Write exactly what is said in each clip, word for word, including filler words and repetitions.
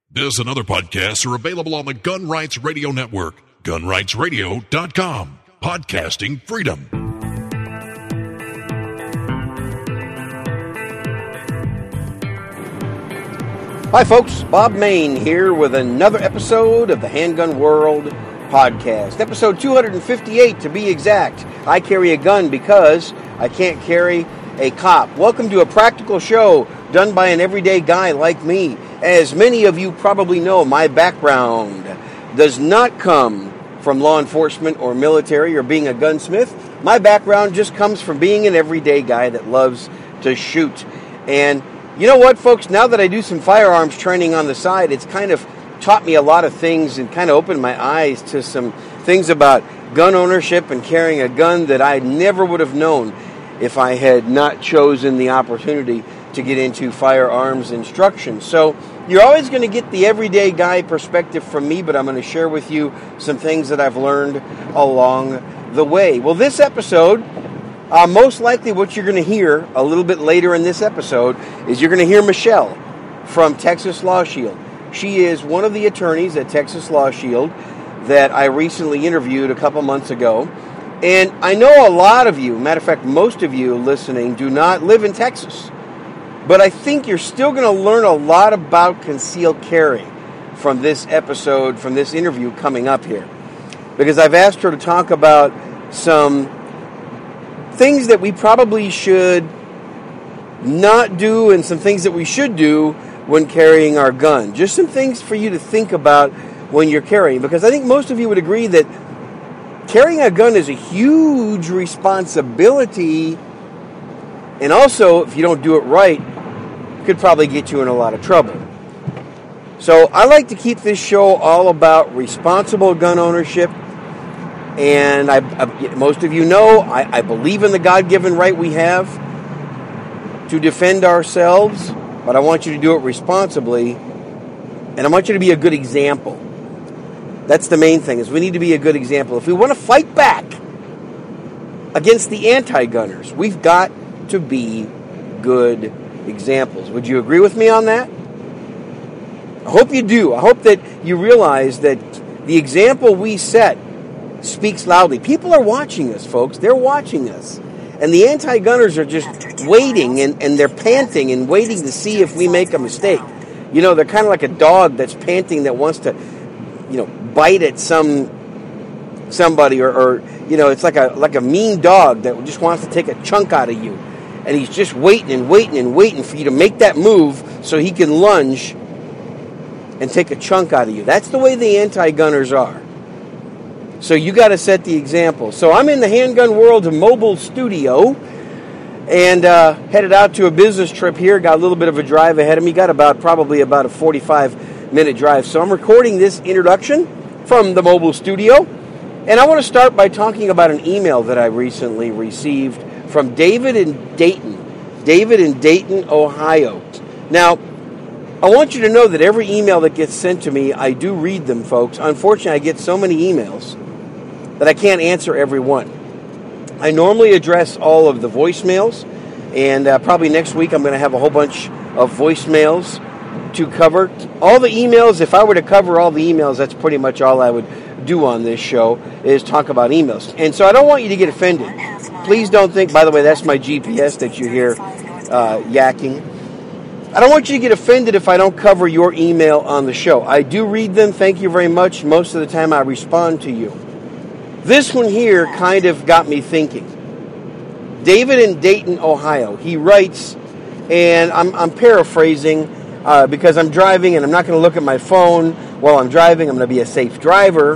This and other podcasts are available on the Gun Rights Radio Network, gun rights radio dot com. Podcasting freedom. Hi folks, Bob Mayne here with another episode of the Handgun World podcast. Episode two fifty-eight to be exact. I carry a gun because I can't carry a cop. Welcome to a practical show done by an everyday guy like me. As many of you probably know, my background does not come from law enforcement or military or being a gunsmith. My background just comes from being an everyday guy that loves to shoot. And you know what, folks? Now that I do some firearms training on the side, it's kind of taught me a lot of things and kind of opened my eyes to some things about gun ownership and carrying a gun that I never would have known if I had not chosen the opportunity to get into firearms instruction. So you're always going to get the everyday guy perspective from me, but I'm going to share with you some things that I've learned along the way. Well, this episode, uh, most likely what you're going to hear a little bit later in this episode is you're going to hear Michelle from Texas Law Shield. She is one of the attorneys at Texas Law Shield that I recently interviewed a couple months ago. And I know a lot of you, matter of fact, most of you listening, do not live in Texas. But I think you're still going to learn a lot about concealed carry from this episode, from this interview coming up here. Because I've asked her to talk about some things that we probably should not do and some things that we should do when carrying our gun. Just some things for you to think about when you're carrying. Because I think most of you would agree that carrying a gun is a huge responsibility. And also, if you don't do it right, could probably get you in a lot of trouble. So I like to keep this show all about responsible gun ownership. And I, I, most of you know, I, I believe in the God-given right we have to defend ourselves. But I want you to do it responsibly. And I want you to be a good example. That's the main thing, is we need to be a good example. If we want to fight back against the anti-gunners, we've got to be good examples. Would you agree with me on that? I hope you do. I hope that you realize that the example we set speaks loudly. People are watching us, folks. They're watching us. And the anti-gunners are just waiting, and, and they're panting and waiting to see if we make a mistake. You know, they're kind of like a dog that's panting that wants to, you know, bite at some somebody, or, or you know, it's like a like a mean dog that just wants to take a chunk out of you. And he's just waiting and waiting and waiting for you to make that move so he can lunge and take a chunk out of you. That's the way the anti-gunners are. So you got to set the example. So I'm in the Handgun World mobile studio and uh, headed out to a business trip here. Got a little bit of a drive ahead of me. Got about probably about a forty-five minute drive. So I'm recording this introduction from the mobile studio. And I want to start by talking about an email that I recently received from David in Dayton. David in Dayton, Ohio. Now, I want you to know that every email that gets sent to me, I do read them, folks. Unfortunately, I get so many emails that I can't answer every one. I normally address all of the voicemails, and uh, probably next week I'm going to have a whole bunch of voicemails to cover. All the emails, if I were to cover all the emails, that's pretty much all I would do on this show, is talk about emails. And so I don't want you to get offended. Please don't think, by the way, that's my G P S that you hear uh, yakking. I don't want you to get offended if I don't cover your email on the show. I do read them. Thank you very much. Most of the time I respond to you. This one here kind of got me thinking. David in Dayton, Ohio. He writes, and I'm, I'm paraphrasing uh, because I'm driving and I'm not going to look at my phone while I'm driving. I'm going to be a safe driver.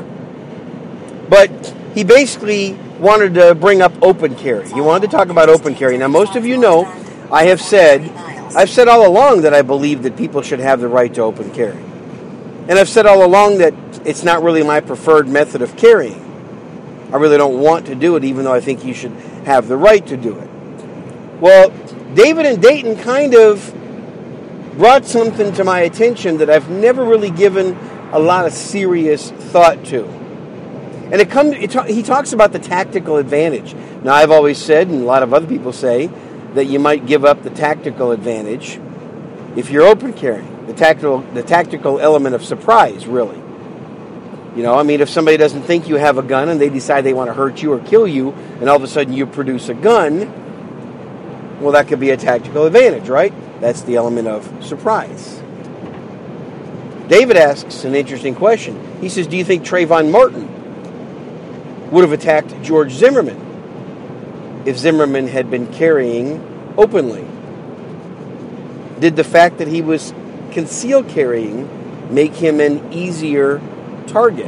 But he basically wanted to bring up open carry. He wanted to talk about open carry. Now, most of you know, I have said, I've said all along that I believe that people should have the right to open carry. And I've said all along that it's not really my preferred method of carrying. I really don't want to do it, even though I think you should have the right to do it. Well, David in Dayton kind of brought something to my attention that I've never really given a lot of serious thought to. And it comes. It ta- he talks about the tactical advantage. Now, I've always said, and a lot of other people say, that you might give up the tactical advantage if you're open carrying. The tactical, the tactical element of surprise, really. You know, I mean, if somebody doesn't think you have a gun and they decide they want to hurt you or kill you, and all of a sudden you produce a gun, well, that could be a tactical advantage, right? That's the element of surprise. David asks an interesting question. He says, do you think Trayvon Martin would have attacked George Zimmerman if Zimmerman had been carrying openly? Did the fact that he was concealed carrying make him an easier target?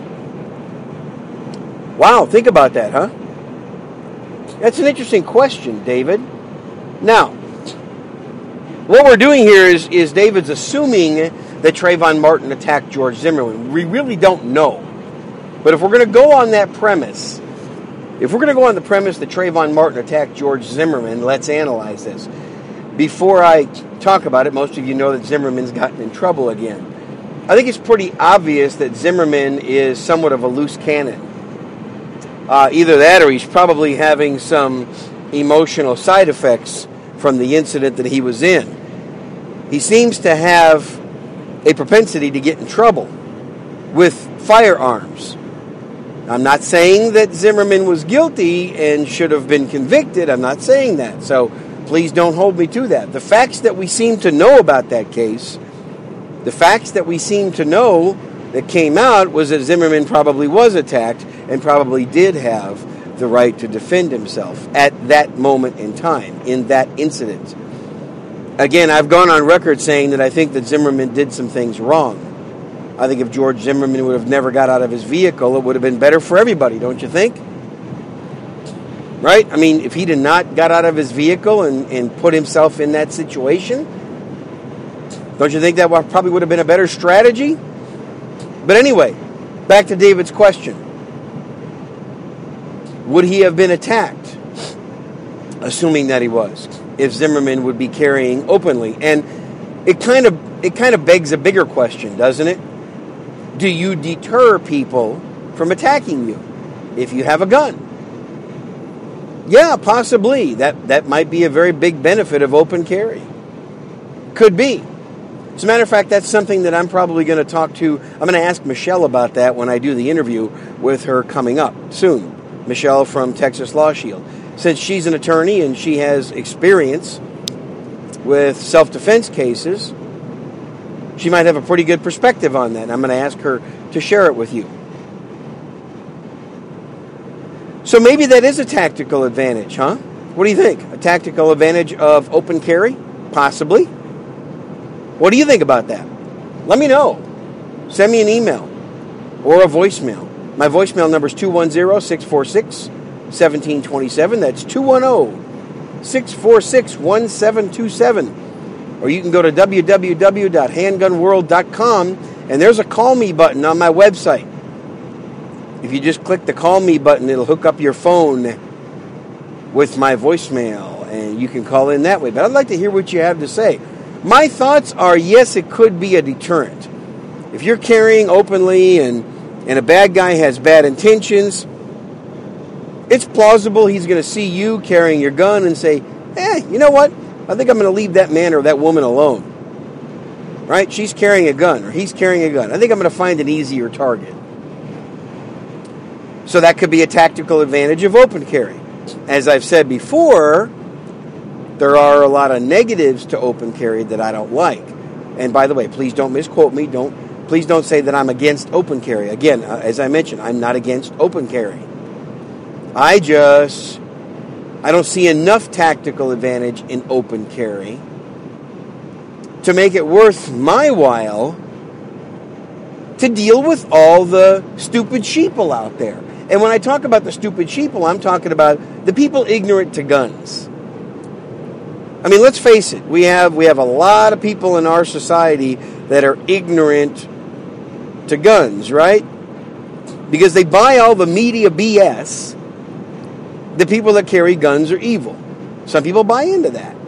Wow, think about that, huh? That's an interesting question, David. Now, what we're doing here is, is David's assuming that Trayvon Martin attacked George Zimmerman. We really don't know. But if we're going to go on that premise, if we're going to go on the premise that Trayvon Martin attacked George Zimmerman, let's analyze this. Before I talk about it, most of you know that Zimmerman's gotten in trouble again. I think it's pretty obvious that Zimmerman is somewhat of a loose cannon. Uh, either that or he's probably having some emotional side effects from the incident that he was in. He seems to have a propensity to get in trouble with firearms. I'm not saying that Zimmerman was guilty and should have been convicted. I'm not saying that. So please don't hold me to that. The facts that we seem to know about that case, the facts that we seem to know that came out was that Zimmerman probably was attacked and probably did have the right to defend himself at that moment in time, in that incident. Again, I've gone on record saying that I think that Zimmerman did some things wrong. I think if George Zimmerman would have never got out of his vehicle, it would have been better for everybody, don't you think? Right? I mean, if he did not got out of his vehicle and, and put himself in that situation, don't you think that probably would have been a better strategy? But anyway, back to David's question. Would he have been attacked? Assuming that he was. If Zimmerman would be carrying openly. And it kind of it kind of begs a bigger question, doesn't it? Do you deter people from attacking you if you have a gun? Yeah, possibly. That, that might be a very big benefit of open carry. Could be. As a matter of fact, that's something that I'm probably going to talk to. I'm going to ask Michelle about that when I do the interview with her coming up soon. Michelle from Texas Law Shield. Since she's an attorney and she has experience with self-defense cases, she might have a pretty good perspective on that. And I'm going to ask her to share it with you. So maybe that is a tactical advantage, huh? What do you think? A tactical advantage of open carry? Possibly. What do you think about that? Let me know. Send me an email or a voicemail. My voicemail number is two one zero, six four six, one seven two seven. That's two one zero, six four six, one seven two seven. Or you can go to w w w dot handgun world dot com and there's a call me button on my website. If you just click the call me button, it'll hook up your phone with my voicemail and you can call in that way. But I'd like to hear what you have to say. My thoughts are, yes, it could be a deterrent. If you're carrying openly and, and a bad guy has bad intentions, it's plausible he's going to see you carrying your gun and say, eh, you know what? I think I'm going to leave that man or that woman alone. Right? She's carrying a gun or he's carrying a gun. I think I'm going to find an easier target. So that could be a tactical advantage of open carry. As I've said before, there are a lot of negatives to open carry that I don't like. And by the way, please don't misquote me. Don't please don't say that I'm against open carry. Again, uh, as I mentioned, I'm not against open carry. I just I don't see enough tactical advantage in open carry to make it worth my while to deal with all the stupid sheeple out there. And when I talk about the stupid sheeple, I'm talking about the people ignorant to guns. I mean, let's face it. We have we have a lot of people in our society that are ignorant to guns, right? Because they buy all the media B S. The people that carry guns are evil. Some people buy into that.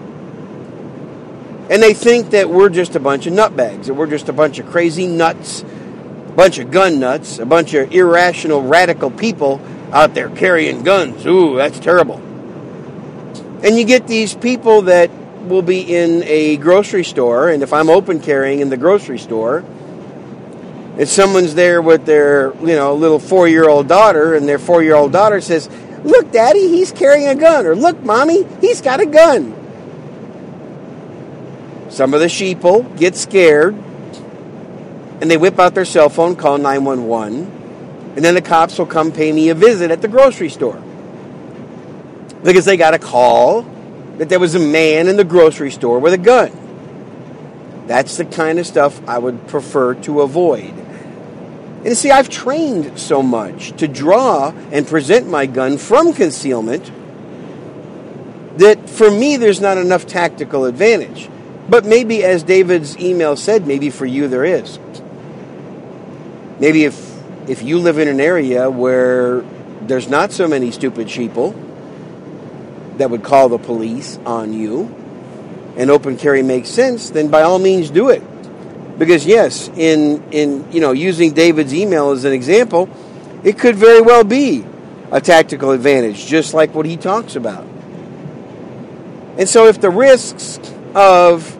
And they think that we're just a bunch of nutbags, that we're just a bunch of crazy nuts, a bunch of gun nuts, a bunch of irrational, radical people out there carrying guns. Ooh, that's terrible. And you get these people that will be in a grocery store, and if I'm open carrying in the grocery store, and someone's there with their, you know, little four-year-old daughter, and their four-year-old daughter says, "Look, Daddy, he's carrying a gun," or "Look, Mommy, he's got a gun." Some of the sheeple get scared, and they whip out their cell phone, call nine one one, and then the cops will come pay me a visit at the grocery store. Because they got a call that there was a man in the grocery store with a gun. That's the kind of stuff I would prefer to avoid. And see, I've trained so much to draw and present my gun from concealment that for me there's not enough tactical advantage. But maybe, as David's email said, maybe for you there is. Maybe if if you live in an area where there's not so many stupid sheeple that would call the police on you, and open carry makes sense, then by all means do it. Because yes, in in you know using David's email as an example, it could very well be a tactical advantage, just like what he talks about. And so if the risks of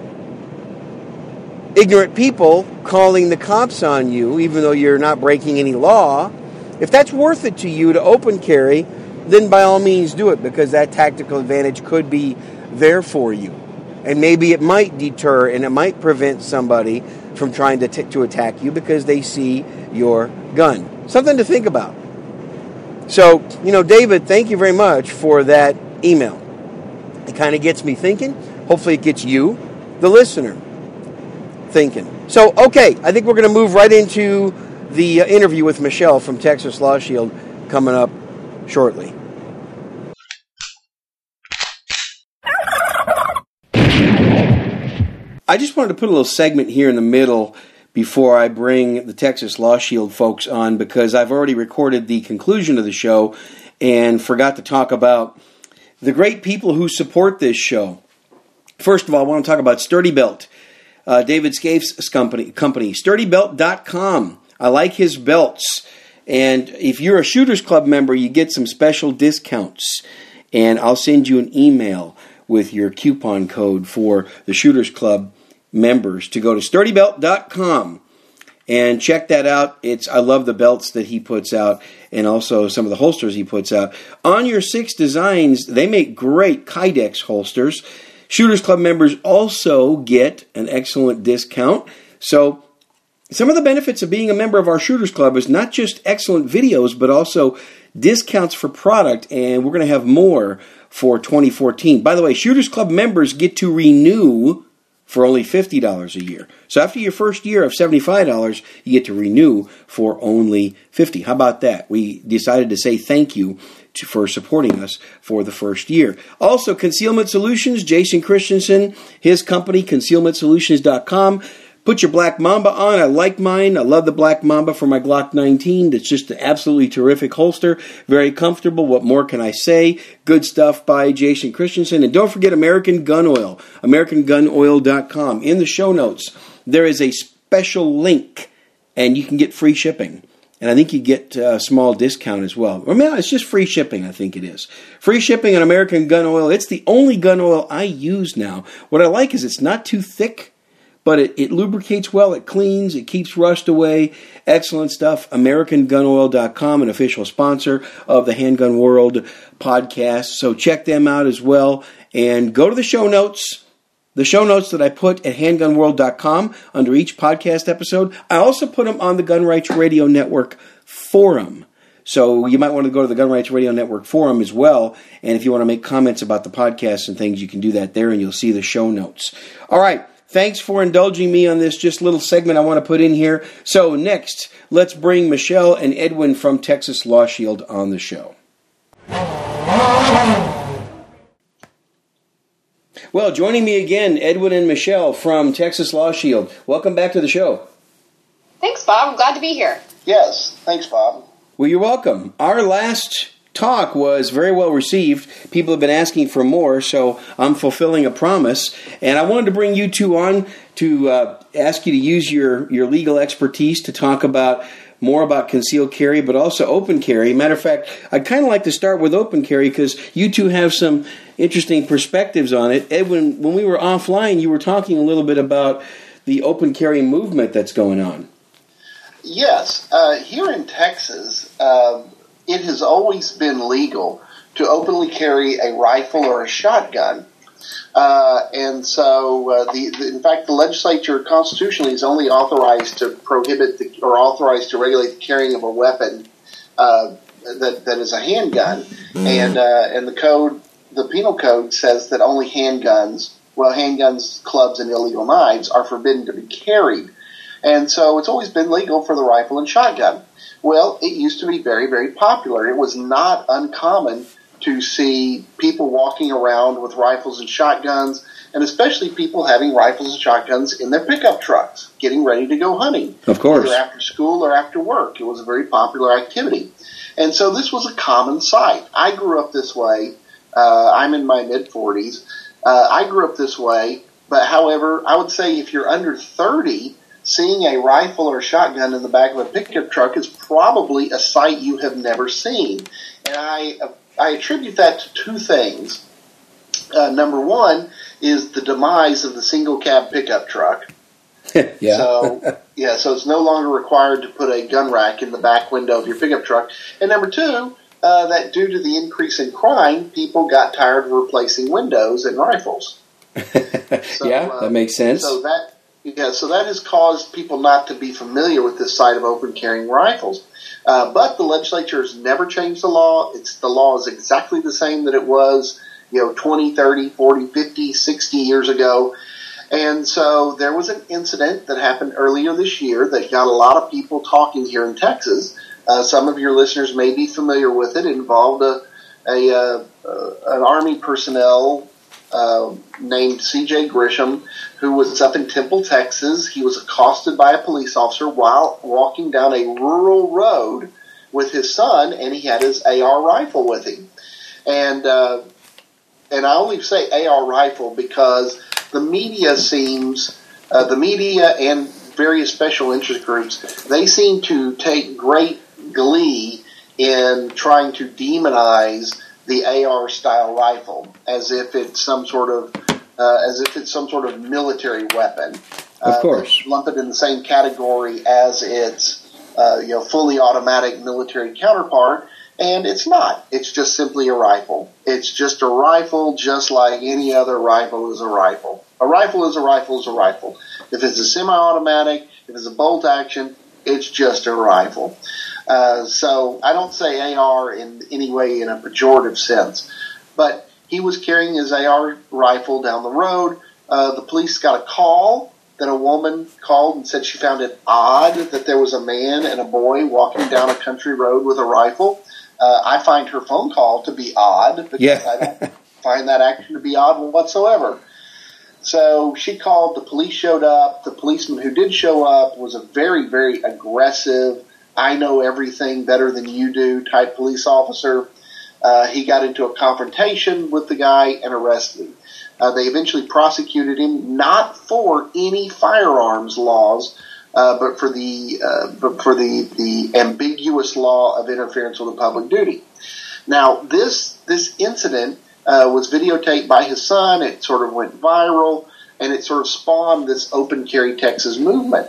ignorant people calling the cops on you, even though you're not breaking any law, if that's worth it to you to open carry, then by all means do it, because that tactical advantage could be there for you. And maybe it might deter and it might prevent somebody from trying to t- to attack you because they see your gun. Something to think about. So, you know, David, thank you very much for that email. It kind of gets me thinking. Hopefully it gets you, the listener, thinking. So, okay, I think we're going to move right into the uh, interview with Michelle from Texas Law Shield coming up shortly. I just wanted to put a little segment here in the middle before I bring the Texas Law Shield folks on, because I've already recorded the conclusion of the show and forgot to talk about the great people who support this show. First of all, I want to talk about Sturdy Belt, uh, David Scaife's company, company sturdy belt dot com. I like his belts. And if you're a Shooters Club member, you get some special discounts. And I'll send you an email with your coupon code for the Shooters Club members to go to sturdy belt dot com and check that out. It's I love the belts that he puts out, and also some of the holsters he puts out. On Your Six Designs, they make great Kydex holsters. Shooters Club members also get an excellent discount. So some of the benefits of being a member of our Shooters Club is not just excellent videos, but also discounts for product, and we're going to have more for twenty fourteen. By the way, Shooters Club members get to renew for only fifty dollars a year. So after your first year of seventy-five dollars, you get to renew for only fifty dollars. How about that? We decided to say thank you to, for supporting us for the first year. Also, Concealment Solutions, Jason Christensen, his company, concealment solutions dot com. Put your Black Mamba on. I like mine. I love the Black Mamba for my Glock nineteen. It's just an absolutely terrific holster. Very comfortable. What more can I say? Good stuff by Jason Christensen. And don't forget American Gun Oil, american gun oil dot com. In the show notes, there is a special link, and you can get free shipping. And I think you get a small discount as well. Or man, it's just free shipping, I think it is. Free shipping on American Gun Oil. It's the only gun oil I use now. What I like is it's not too thick, but it, it lubricates well, it cleans, it keeps rust away. Excellent stuff. american gun oil dot com, an official sponsor of the Handgun World podcast. So check them out as well. And go to the show notes. The show notes that I put at handgun world dot com under each podcast episode. I also put them on the Gun Rights Radio Network forum. So you might want to go to the Gun Rights Radio Network forum as well. And if you want to make comments about the podcast and things, you can do that there, and you'll see the show notes. All right. Thanks for indulging me on this just little segment I want to put in here. So next, let's bring Michelle and Edwin from Texas Law Shield on the show. Well, joining me again, Edwin and Michelle from Texas Law Shield. Welcome back to the show. Thanks, Bob. I'm glad to be here. Yes, thanks, Bob. Well, you're welcome. Our last talk was very well received. People have been asking for more, so I'm fulfilling a promise. And I wanted to bring you two on to uh, ask you to use your, your legal expertise to talk about more about concealed carry, but also open carry. Matter of fact, I'd kind of like to start with open carry because you two have some interesting perspectives on it. Edwin, when we were offline, you were talking a little bit about the open carry movement that's going on. Yes. Uh, here in Texas, uh, it has always been legal to openly carry a rifle or a shotgun. Uh, and so, uh, the, the in fact, the legislature constitutionally is only authorized to prohibit the, or authorized to regulate the carrying of a weapon uh, that that is a handgun. Mm. And uh, and the code, the penal code, says that only handguns, well, handguns, clubs, and illegal knives are forbidden to be carried. And so, it's always been legal for the rifle and shotgun. Well, it used to be very, very popular. It was not uncommon to see people walking around with rifles and shotguns, and especially people having rifles and shotguns in their pickup trucks, getting ready to go hunting. Of course. Either after school or after work. It was a very popular activity. And so this was a common sight. I grew up this way. Uh, I'm in my mid-forties. Uh, I grew up this way, but however, I would say if you're under thirty, seeing a rifle or a shotgun in the back of a pickup truck is probably a sight you have never seen. And I I attribute that to two things. Uh, number one is the demise of the single cab pickup truck. yeah. So, yeah, so it's no longer required to put a gun rack in the back window of your pickup truck. And number two, uh, that due to the increase in crime, people got tired of replacing windows and rifles. So, yeah, uh, that makes sense. So that, yeah, so that has caused people not to be familiar with this sight of open carrying rifles. Uh, but the legislature has never changed the law. It's the law is exactly the same that it was, you know, twenty, thirty, forty, fifty, sixty years ago. And so there was an incident that happened earlier this year that got a lot of people talking here in Texas. Uh, some of your listeners may be familiar with it. It involved a, a uh, uh, an Army personnel uh, named C J Grisham, who was up in Temple, Texas. He was accosted by a police officer while walking down a rural road with his son, and he had his A R rifle with him. And uh, and I only say A R rifle because the media seems, uh, the media and various special interest groups, they seem to take great glee in trying to demonize the A R-style rifle as if it's some sort of uh, as if it's some sort of military weapon. Of course, uh, lump it in the same category as its uh, you know fully automatic military counterpart, and it's not. It's just simply a rifle. It's just a rifle, just like any other rifle is a rifle. A rifle is a rifle is a rifle. If it's a semi-automatic, if it's a bolt action, it's just a rifle. Uh, so I don't say A R in any way in a pejorative sense, but he was carrying his A R rifle down the road. Uh, the police got a call that a woman called and said she found it odd that there was a man and a boy walking down a country road with a rifle. Uh, I find her phone call to be odd because yeah. I don't find that action to be odd whatsoever. So she called, the police showed up. The policeman who did show up was a very, very aggressive, I know everything better than you do type police officer. Uh, he got into a confrontation with the guy and arrested him. Uh, they eventually prosecuted him, not for any firearms laws, uh, but for the uh, but for the, the ambiguous law of interference with a public duty. Now, this this incident uh, was videotaped by his son. It sort of went viral, and it sort of spawned this Open Carry Texas movement,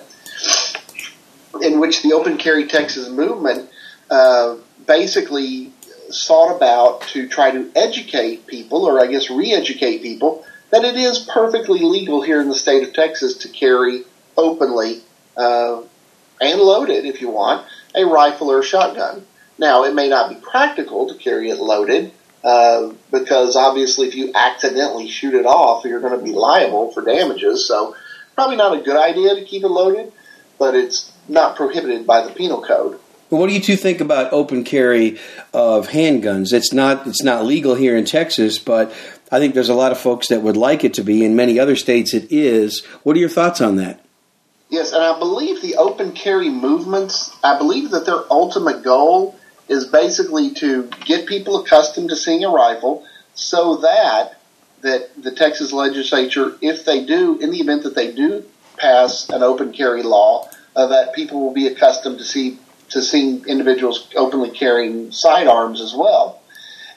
in which the Open Carry Texas movement uh, basically sought about to try to educate people, or I guess re-educate people, that it is perfectly legal here in the state of Texas to carry openly uh, and loaded, if you want, a rifle or a shotgun. Now, it may not be practical to carry it loaded, uh, because obviously if you accidentally shoot it off, you're going to be liable for damages, so probably not a good idea to keep it loaded, but it's not prohibited by the penal code. What do you two think about open carry of handguns? It's not it's not legal here in Texas, but I think there's a lot of folks that would like it to be. In many other states it is. What are your thoughts on that? Yes, and I believe the open carry movements, I believe that their ultimate goal is basically to get people accustomed to seeing a rifle so that that the Texas legislature, if they do, in the event that they do pass an open carry law, uh, that people will be accustomed to see to seeing individuals openly carrying sidearms as well.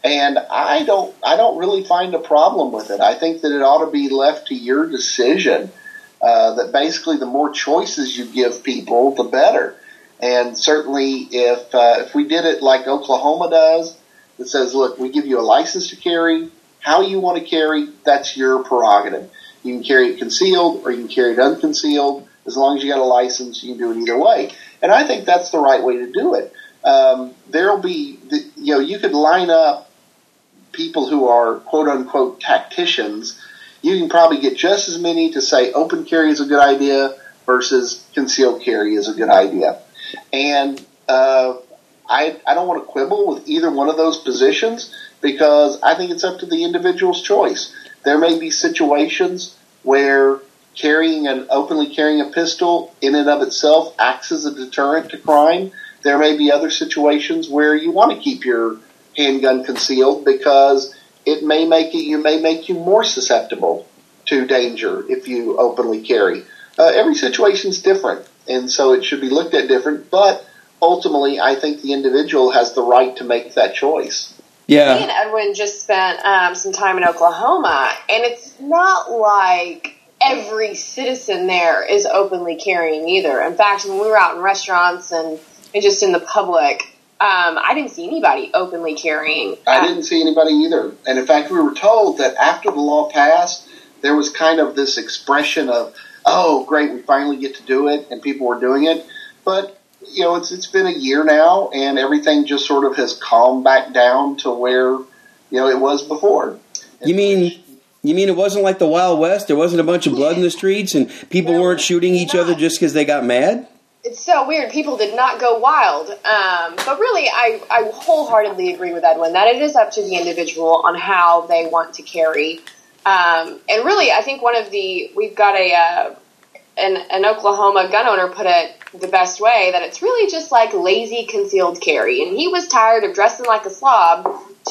And I don't, I don't really find a problem with it. I think that it ought to be left to your decision. Uh, that basically, the more choices you give people, the better. And certainly, if uh, if we did it like Oklahoma does, that says, look, we give you a license to carry. How you want to carry, that's your prerogative. You can carry it concealed or you can carry it unconcealed. As long as you got a license, you can do it either way. And I think that's the right way to do it. Um, there'll be, you know, you could line up people who are quote unquote tacticians. You can probably get just as many to say open carry is a good idea versus concealed carry is a good idea. And uh, I, I don't want to quibble with either one of those positions because I think it's up to the individual's choice. There may be situations where carrying and openly carrying a pistol in and of itself acts as a deterrent to crime. There may be other situations where you want to keep your handgun concealed because it may make it, you may make you more susceptible to danger if you openly carry. Uh, every situation is different, and so it should be looked at different. But ultimately, I think the individual has the right to make that choice. Yeah. Me and Edwin just spent um, some time in Oklahoma, and it's not like every citizen there is openly carrying either. In fact, when we were out in restaurants and, and just in the public, um, I didn't see anybody openly carrying. I um, didn't see anybody either. And in fact, we were told that after the law passed, there was kind of this expression of, oh, great, we finally get to do it, and people were doing it. But you know, it's it's been a year now, and everything just sort of has calmed back down to where, you know, it was before. And you mean you mean it wasn't like the Wild West? There wasn't a bunch of blood in the streets, and people no, weren't shooting each not. other just because they got mad? It's so weird. People did not go wild. Um, but really, I, I wholeheartedly agree with Edwin that it is up to the individual on how they want to carry. Um, and really, I think one of the, we've got a, uh, an, an Oklahoma gun owner put it the best way, that it's really just like lazy concealed carry. And he was tired of dressing like a slob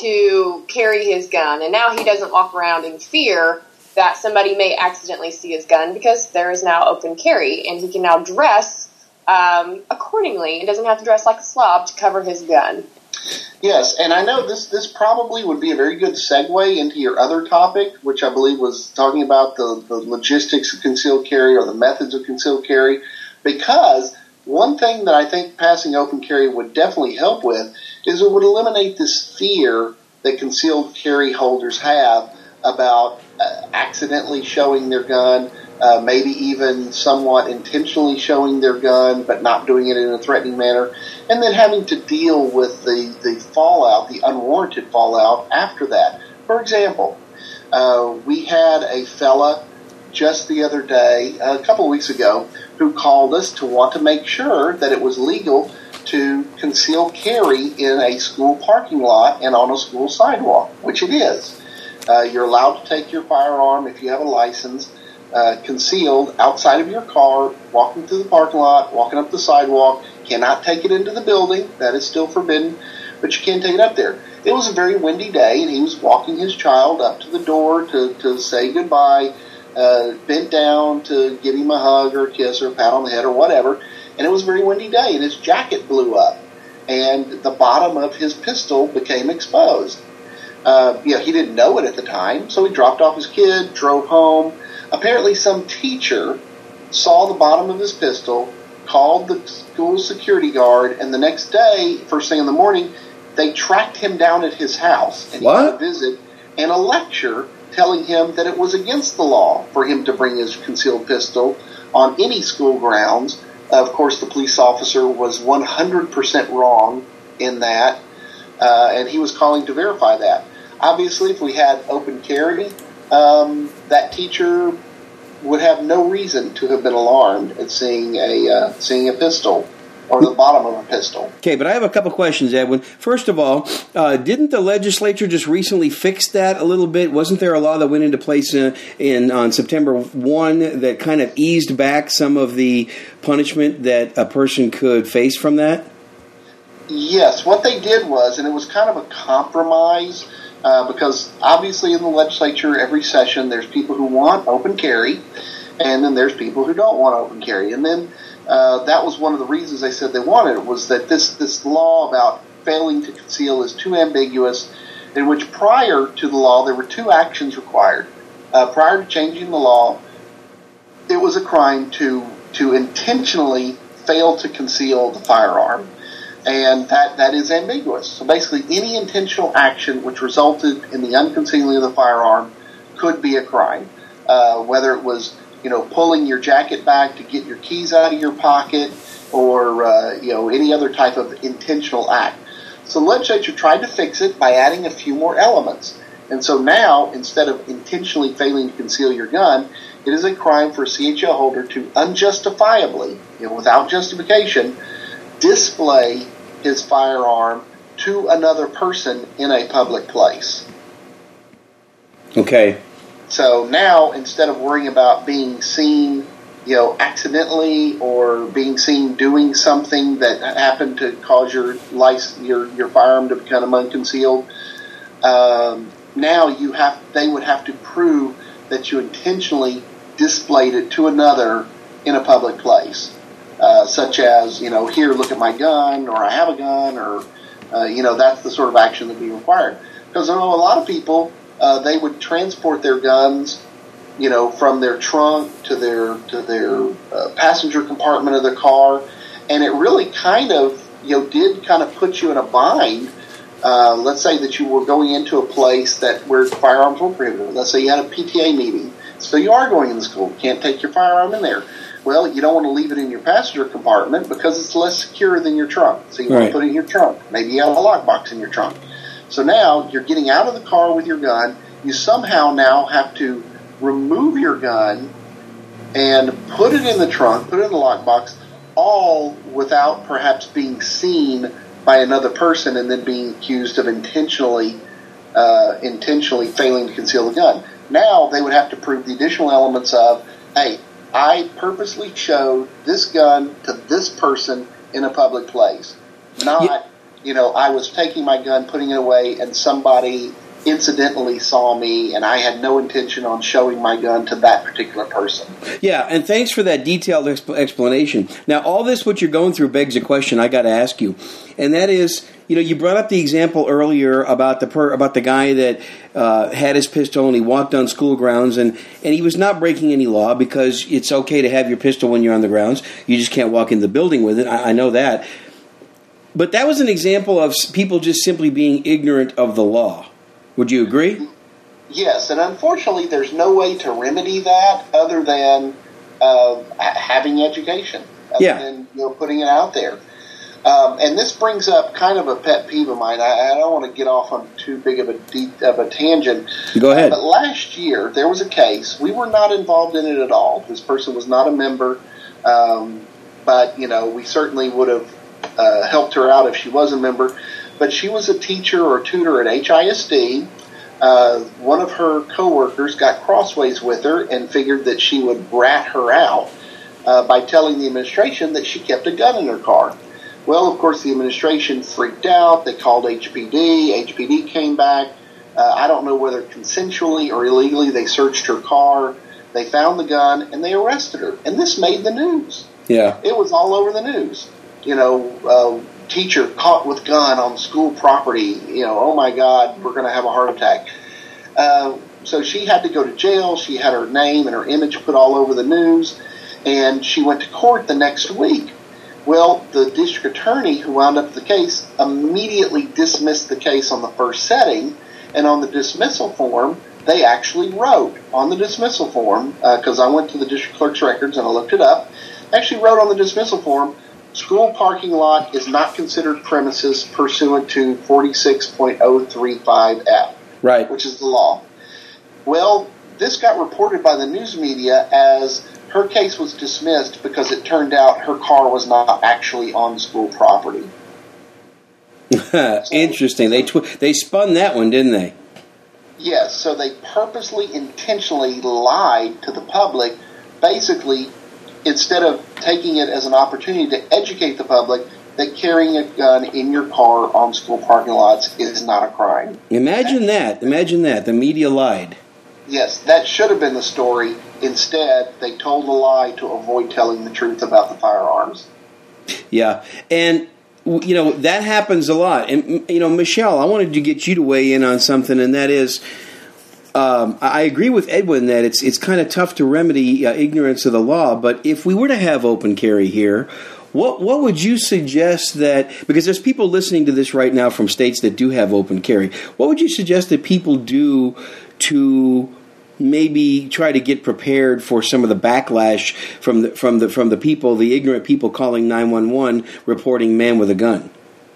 to carry his gun. And now he doesn't walk around in fear that somebody may accidentally see his gun because there is now open carry. And he can now dress um, accordingly. He doesn't have to dress like a slob to cover his gun. Yes, and I know this, this probably would be a very good segue into your other topic, which I believe was talking about the, the logistics of concealed carry or the methods of concealed carry. Because one thing that I think passing open carry would definitely help with is it would eliminate this fear that concealed carry holders have about uh, accidentally showing their gun, uh, maybe even somewhat intentionally showing their gun but not doing it in a threatening manner, and then having to deal with the, the fallout, the unwarranted fallout after that. For example, uh, we had a fella just the other day, a couple of weeks ago, who called us to want to make sure that it was legal to conceal carry in a school parking lot and on a school sidewalk, which it is. Uh, you're allowed to take your firearm if you have a license uh, concealed outside of your car, walking through the parking lot, walking up the sidewalk. Cannot take it into the building. That is still forbidden, but you can take it up there. It was a very windy day, and he was walking his child up to the door to, to say goodbye, uh, bent down to give him a hug or a kiss or a pat on the head or whatever, and it was a very windy day, and his jacket blew up, and the bottom of his pistol became exposed. Uh, you know, he didn't know it at the time, so he dropped off his kid, drove home. Apparently some teacher saw the bottom of his pistol, called the school security guard, and the next day, first thing in the morning, they tracked him down at his house. And what? He had a visit and a lecture telling him that it was against the law for him to bring his concealed pistol on any school grounds. Uh, of course, the police officer was one hundred percent wrong in that, uh, and he was calling to verify that. Obviously, if we had open carry, um, that teacher would have no reason to have been alarmed at seeing a uh, seeing a pistol or the bottom of a pistol. Okay, but I have a couple questions, Edwin. First of all, uh, didn't the legislature just recently fix that a little bit? Wasn't there a law that went into place in, in on September first that kind of eased back some of the punishment that a person could face from that? Yes, what they did was, and it was kind of a compromise, uh, because obviously in the legislature, every session, there's people who want open carry, and then there's people who don't want open carry. And then uh, that was one of the reasons they said they wanted it, was that this, this law about failing to conceal is too ambiguous, in which prior to the law, there were two actions required. Uh, prior to changing the law, it was a crime to to intentionally fail to conceal the firearm. And that, that is ambiguous. So basically, any intentional action which resulted in the unconcealing of the firearm could be a crime. Uh, whether it was, you know, pulling your jacket back to get your keys out of your pocket, or uh, you know, any other type of intentional act. So the legislature tried to fix it by adding a few more elements. And so now, instead of intentionally failing to conceal your gun, it is a crime for a C H L holder to unjustifiably, you know, without justification, display his firearm to another person in a public place. Okay. So now, instead of worrying about being seen, you know, accidentally, or being seen doing something that happened to cause your license, your your firearm to become unconcealed, um, now you have they would have to prove that you intentionally displayed it to another in a public place. Uh, such as, you know, here, look at my gun, or I have a gun, or, uh, you know, that's the sort of action that would be required. Because I know a lot of people, uh, they would transport their guns, you know, from their trunk to their to their uh, passenger compartment of their car, and it really kind of, you know, did kind of put you in a bind. Uh, let's say that you were going into a place that where firearms were prohibited. Let's say you had a P T A meeting, so you are going in the school, you can't take your firearm in there. Well, you don't want to leave it in your passenger compartment because it's less secure than your trunk. So you right. want to put it in your trunk. Maybe you have a lockbox in your trunk. So now you're getting out of the car with your gun. You somehow now have to remove your gun and put it in the trunk, put it in the lockbox, all without perhaps being seen by another person and then being accused of intentionally uh, intentionally failing to conceal the gun. Now they would have to prove the additional elements of, hey, I purposely showed this gun to this person in a public place. Not, yeah. you know, I was taking my gun, putting it away, and somebody incidentally saw me, and I had no intention on showing my gun to that particular person. Yeah, and thanks for that detailed exp- explanation. Now, all this, what you're going through, begs a question I got to ask you, and that is, you know, you brought up the example earlier about the per, about the guy that uh, had his pistol and he walked on school grounds, and, and he was not breaking any law because it's okay to have your pistol when you're on the grounds. You just can't walk in the building with it. I, I know that. But that was an example of people just simply being ignorant of the law. Would you agree? Yes, and unfortunately there's no way to remedy that other than uh, having education, other yeah. than, you know, putting it out there. Um, and this brings up kind of a pet peeve of mine. I, I don't want to get off on too big of a deep of a tangent. Go ahead. Uh, but last year there was a case. We were not involved in it at all. This person was not a member, um, but you know, we certainly would have uh, helped her out if she was a member. But she was a teacher or a tutor at H I S D. Uh, one of her coworkers got crossways with her and figured that she would rat her out uh, by telling the administration that she kept a gun in her car. Well, of course, the administration freaked out. They called H P D. H P D came back. Uh, I don't know whether consensually or illegally. They searched her car. They found the gun, and they arrested her. And this made the news. Yeah. It was all over the news. You know, uh, teacher caught with gun on school property. You know, oh, my God, we're going to have a heart attack. Uh, so she had to go to jail. She had her name and her image put all over the news. And she went to court the next week. Well, the district attorney who wound up the case immediately dismissed the case on the first setting, and on the dismissal form, they actually wrote on the dismissal form, because uh, I went to the district clerk's records and I looked it up, actually wrote on the dismissal form, school parking lot is not considered premises pursuant to forty-six point oh three five F, right, which is the law. Well, this got reported by the news media as her case was dismissed because it turned out her car was not actually on school property. So, interesting. They tw- they spun that one, didn't they? Yes. So they purposely, intentionally lied to the public. Basically, instead of taking it as an opportunity to educate the public that carrying a gun in your car on school parking lots is not a crime. Imagine that. Imagine that. The media lied. Yes, that should have been the story. Instead, they told a lie to avoid telling the truth about the firearms. Yeah, and you know, that happens a lot. And, you know, Michelle, I wanted to get you to weigh in on something, and that is, um, I agree with Edwin that it's it's kind of tough to remedy uh, ignorance of the law, but if we were to have open carry here, what what would you suggest that, because there's people listening to this right now from states that do have open carry, what would you suggest that people do to maybe try to get prepared for some of the backlash from the from the from the people, the ignorant people calling nine one one, reporting man with a gun?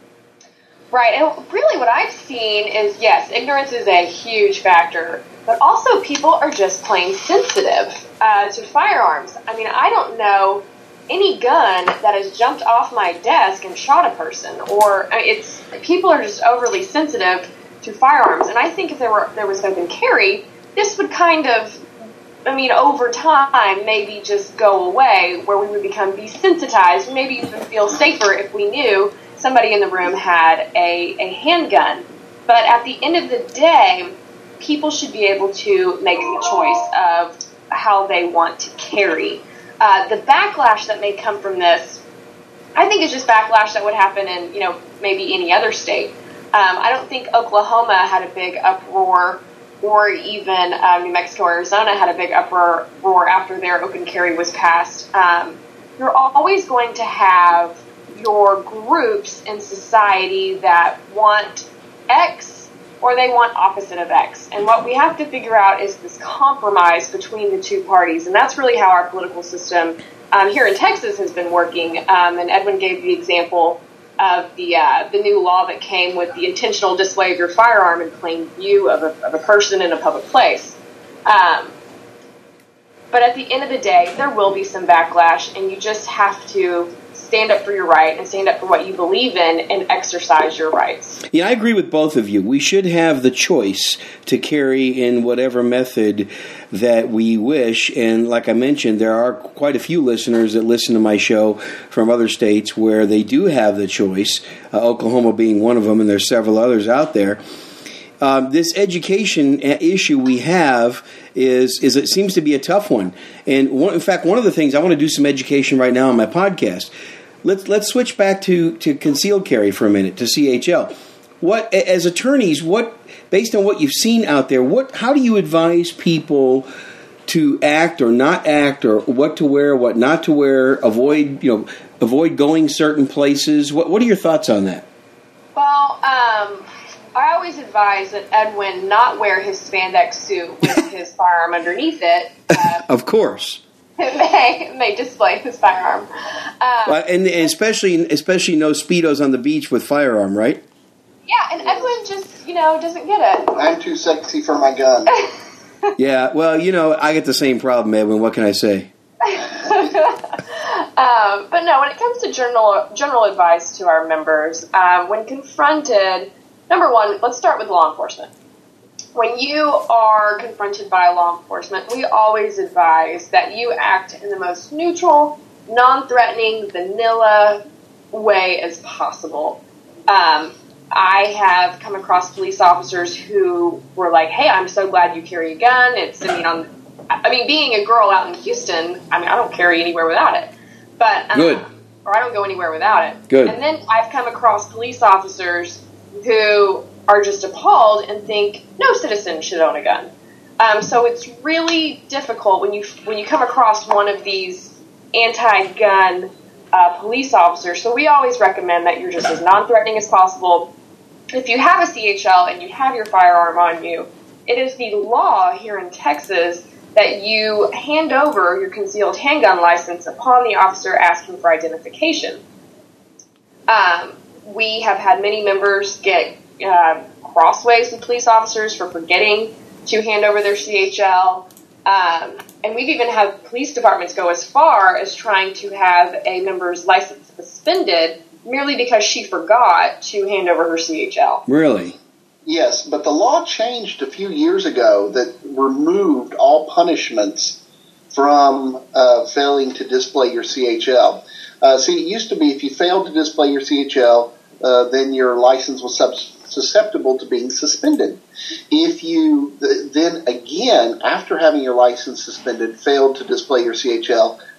Right, and really what I've seen is, yes, ignorance is a huge factor, but also people are just plain sensitive uh, to firearms. I mean, I don't know any gun that has jumped off my desk and shot a person, or I mean, it's people are just overly sensitive to firearms, and I think if there were there was open carry, this would kind of, I mean, over time, maybe just go away, where we would become desensitized, maybe even feel safer if we knew somebody in the room had a, a handgun. But at the end of the day, people should be able to make the choice of how they want to carry. Uh, the backlash that may come from this, I think is just backlash that would happen in, you know, maybe any other state. Um, I don't think Oklahoma had a big uproar, or even um, New Mexico or Arizona had a big uproar after their open carry was passed. Um, you're always going to have your groups in society that want X or they want opposite of X. And what we have to figure out is this compromise between the two parties. And that's really how our political system um, here in Texas has been working. Um, and Edwin gave the example of the uh, the new law that came with the intentional display of your firearm in plain view of a, of a person in a public place. Um, but at the end of the day, there will be some backlash, and you just have to stand up for your right and stand up for what you believe in and exercise your rights. Yeah, I agree with both of you. We should have the choice to carry in whatever method that we wish. And like I mentioned, there are quite a few listeners that listen to my show from other states where they do have the choice, uh, Oklahoma being one of them, and there's several others out there. Um, this education issue we have is is it seems to be a tough one. And one, in fact, one of the things, I want to do some education right now on my podcast. Let's let's switch back to, to concealed carry for a minute, to C H L. What, as attorneys, what based on what you've seen out there, what how do you advise people to act or not act, or what to wear, what not to wear, avoid you know avoid going certain places? What what are your thoughts on that? Well, um, I always advise that Edwin not wear his spandex suit with his firearm underneath it. Uh, of course. It may, it may display his firearm. Um, well, and especially especially no Speedos on the beach with firearm, right? Yeah, and Edwin just, you know, doesn't get it. I'm too sexy for my gun. Yeah, well, you know, I get the same problem, Edwin. What can I say? um, but no, when it comes to general general advice to our members, um, when confronted, number one, let's start with law enforcement. When you are confronted by law enforcement, we always advise that you act in the most neutral, non-threatening, vanilla way as possible. Um, I have come across police officers who were like, "Hey, I'm so glad you carry a gun." It's, I mean, on, I mean, being a girl out in Houston, I mean, I don't carry anywhere without it. But um, good, or I don't go anywhere without it. Good. And then I've come across police officers who are just appalled and think no citizen should own a gun. Um, so it's really difficult when you when you come across one of these anti-gun uh, police officers. So we always recommend that you're just as non-threatening as possible. If you have a C H L and you have your firearm on you, it is the law here in Texas that you hand over your concealed handgun license upon the officer asking for identification. Um, we have had many members get Uh, crossways with police officers for forgetting to hand over their C H L. Um, and we've even had police departments go as far as trying to have a member's license suspended merely because she forgot to hand over her C H L. Really? Yes, but the law changed a few years ago that removed all punishments from uh, failing to display your C H L. Uh, see, it used to be if you failed to display your C H L, uh, then your license was subs- susceptible to being suspended. If you th- then again, after having your license suspended, failed to display your C H L,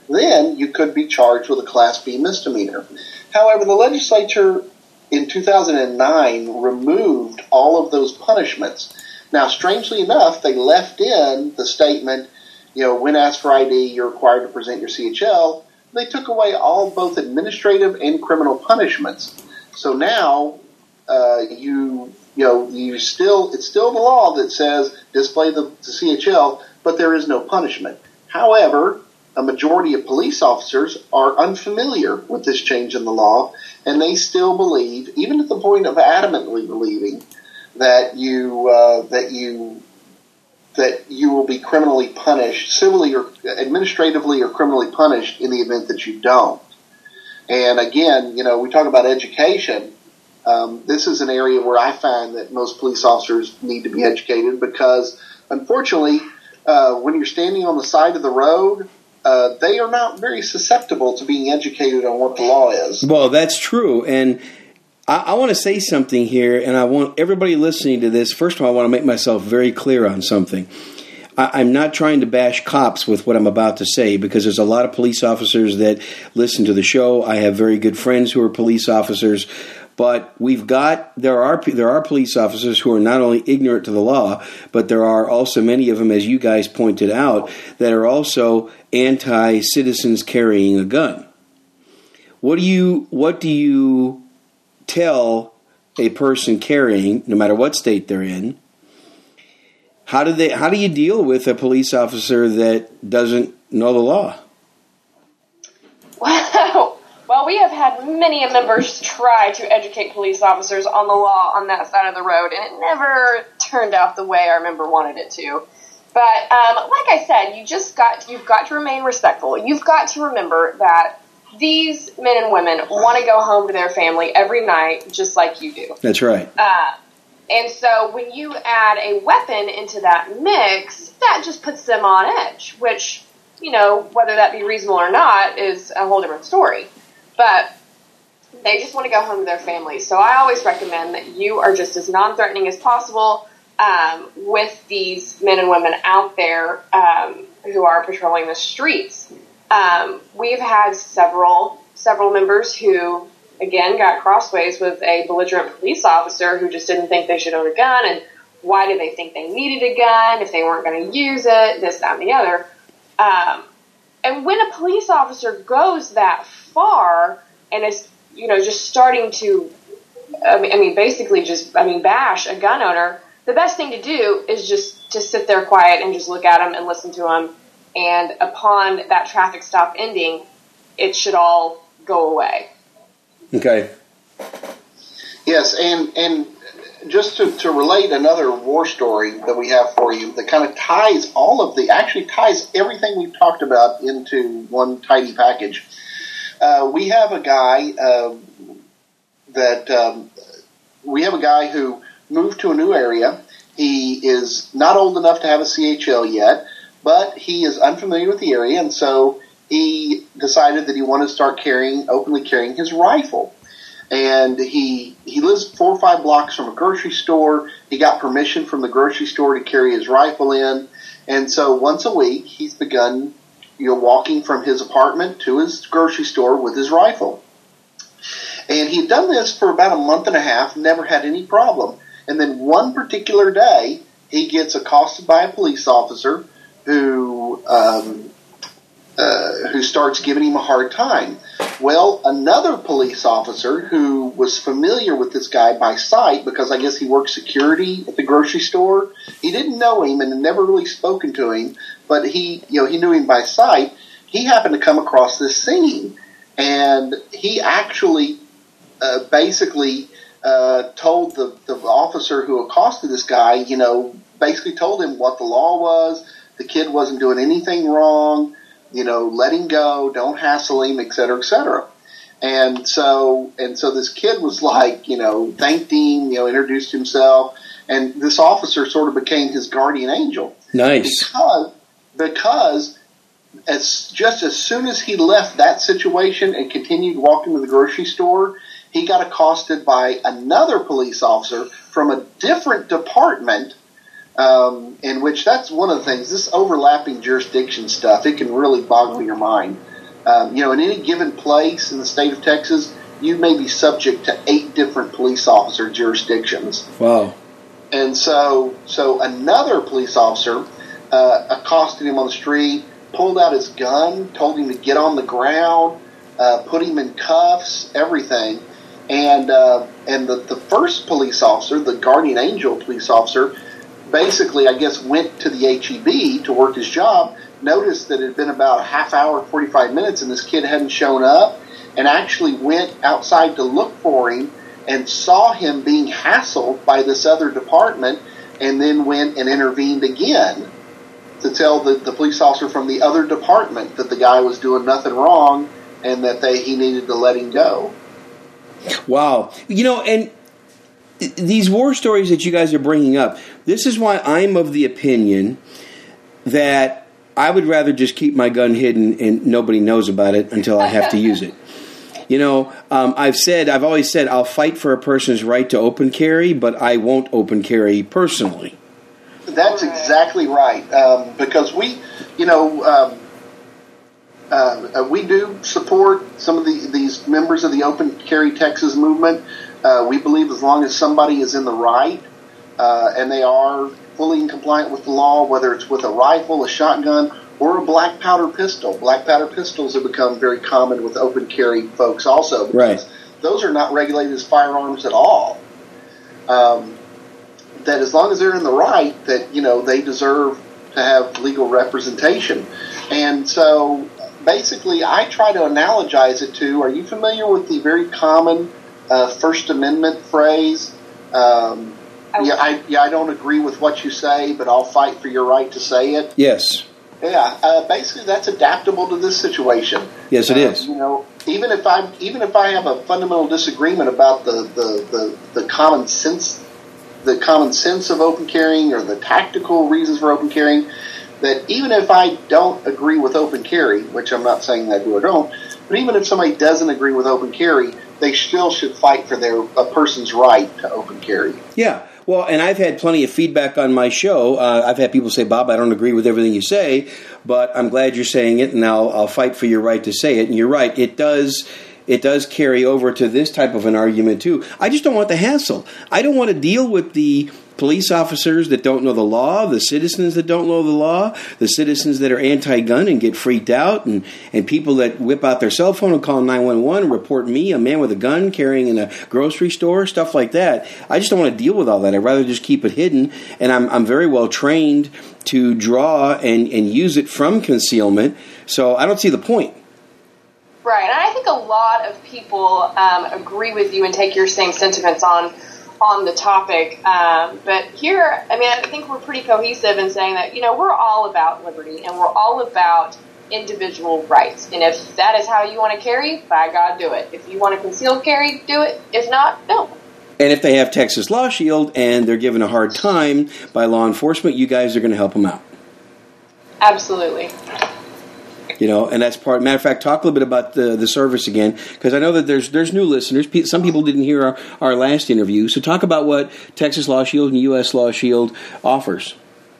then you could be charged with a Class B misdemeanor. However, the legislature in two thousand nine removed all of those punishments. Now, strangely enough, they left in the statement, you know, when asked for I D, you're required to present your C H L. They took away all both administrative and criminal punishments. So now uh, you you know you still it's still the law that says display the, the C H L, but there is no punishment. However, a majority of police officers are unfamiliar with this change in the law, and they still believe, even at the point of adamantly believing, that you uh, that you that you will be criminally punished, civilly or administratively or criminally punished in the event that you don't. And again, you know, we talk about education. Um, this is an area where I find that most police officers need to be educated because, unfortunately, uh, when you're standing on the side of the road, uh, they are not very susceptible to being educated on what the law is. Well, that's true. And I, I want to say something here, and I want everybody listening to this. First of all, I want to make myself very clear on something. I, I'm not trying to bash cops with what I'm about to say because there's a lot of police officers that listen to the show. I have very good friends who are police officers. But we've got there are there are police officers who are not only ignorant to the law, but there are also many of them, as you guys pointed out, that are also anti-citizens carrying a gun. What do you what do you tell a person carrying, no matter what state they're in? How do they how do you deal with a police officer that doesn't know the law? Wow. Well, we have had many members try to educate police officers on the law on that side of the road, and it never turned out the way our member wanted it to. But um, like I said, you just got you've got to remain respectful. You've got to remember that these men and women want to go home to their family every night, just like you do. That's right. Uh, and so when you add a weapon into that mix, that just puts them on edge, which, you know, whether that be reasonable or not is a whole different story. But they just want to go home to their families. So I always recommend that you are just as non-threatening as possible um, with these men and women out there um, who are patrolling the streets. Um, we've had several several members who, again, got crossways with a belligerent police officer who just didn't think they should own a gun. And why did they think they needed a gun if they weren't going to use it, this, that, and the other. Um, and when a police officer goes that far and is, you know, just starting to, I mean, I mean, basically just, I mean, bash a gun owner, the best thing to do is just to sit there quiet and just look at him and listen to him. And upon that traffic stop ending, it should all go away. Okay. Yes, and and just to, to relate another war story that we have for you that kind of ties all of the, actually ties everything we've talked about into one tidy package. Uh, we have a guy uh, that, um, we have a guy who moved to a new area. He is not old enough to have a C H L yet, but he is unfamiliar with the area, and so he decided that he wanted to start carrying, openly carrying his rifle. And he he lives four or five blocks from a grocery store. He got permission from the grocery store to carry his rifle in. And so once a week, he's begun, you know, walking from his apartment to his grocery store with his rifle. And he'd done this for about a month and a half, never had any problem. And then one particular day, he gets accosted by a police officer who um, uh, who starts giving him a hard time. Well, another police officer who was familiar with this guy by sight, because I guess he worked security at the grocery store, he didn't know him and had never really spoken to him, but he, you know, he knew him by sight. He happened to come across this scene, and he actually uh, basically uh, told the, the officer who accosted this guy, you know, basically told him what the law was. The kid wasn't doing anything wrong. You know, let him go, don't hassle him, et cetera, et cetera. And so, and so this kid was like, you know, thanked him, you know, introduced himself, and this officer sort of became his guardian angel. Nice. Because, because as just as soon as he left that situation and continued walking to the grocery store, he got accosted by another police officer from a different department. Um, in which that's one of the things, this overlapping jurisdiction stuff, it can really boggle your mind. Um, you know, in any given place in the state of Texas, you may be subject to eight different police officer jurisdictions. Wow. And so, so another police officer uh, accosted him on the street, pulled out his gun, told him to get on the ground, uh, put him in cuffs, everything. And uh, and the, the first police officer, the guardian angel police officer, basically, I guess, went to the H E B to work his job, noticed that it had been about a half hour, forty-five minutes, and this kid hadn't shown up, and actually went outside to look for him and saw him being hassled by this other department, and then went and intervened again to tell the, the police officer from the other department that the guy was doing nothing wrong and that they he needed to let him go. Wow. You know, and these war stories that you guys are bringing up, this is why I'm of the opinion that I would rather just keep my gun hidden and nobody knows about it until I have to use it. You know, um, I've said, I've always said I'll fight for a person's right to open carry, but I won't open carry personally. That's exactly right. Um, because we, you know, um, uh, we do support some of the, these members of the Open Carry Texas movement. Uh, we believe as long as somebody is in the right uh, and they are fully in compliant with the law, whether it's with a rifle, a shotgun, or a black powder pistol. Black powder pistols have become very common with open carry folks also. Because right. Those are not regulated as firearms at all. Um, that as long as they're in the right, that, you know, they deserve to have legal representation. And so basically I try to analogize it to, are you familiar with the very common uh, First Amendment phrase? Um, yeah, I, yeah, I don't agree with what you say, but I'll fight for your right to say it. Yes. Yeah, uh, basically that's adaptable to this situation. Yes, it uh, is. You know, even if I even if I have a fundamental disagreement about the, the, the, the common sense the common sense of open carrying or the tactical reasons for open carrying, that even if I don't agree with open carry, which I'm not saying I do or don't, but even if somebody doesn't agree with open carry, they still should fight for their a person's right to open carry. Yeah. Well, and I've had plenty of feedback on my show. Uh, I've had people say, Bob, I don't agree with everything you say, but I'm glad you're saying it, and I'll, I'll fight for your right to say it. And you're right. It does it does carry over to this type of an argument, too. I just don't want the hassle. I don't want to deal with the police officers that don't know the law, the citizens that don't know the law, the citizens that are anti-gun and get freaked out, and, and people that whip out their cell phone and call nine one one and report me, a man with a gun carrying in a grocery store, stuff like that. I just don't want to deal with all that. I'd rather just keep it hidden, and I'm I'm very well trained to draw and, and use it from concealment, so I don't see the point. Right, and I think a lot of people um, agree with you and take your same sentiments on on the topic. Um, but here, I mean, I think we're pretty cohesive in saying that, you know, we're all about liberty and we're all about individual rights. And if that is how you want to carry, by God, do it. If you want to concealed carry, do it. If not, don't. And if they have Texas Law Shield and they're given a hard time by law enforcement, you guys are going to help them out. Absolutely. You know, and that's part. Matter of fact, talk a little bit about the, the service again, because I know that there's there's new listeners. Some people didn't hear our, our last interview, so talk about what Texas Law Shield and U S Law Shield offers.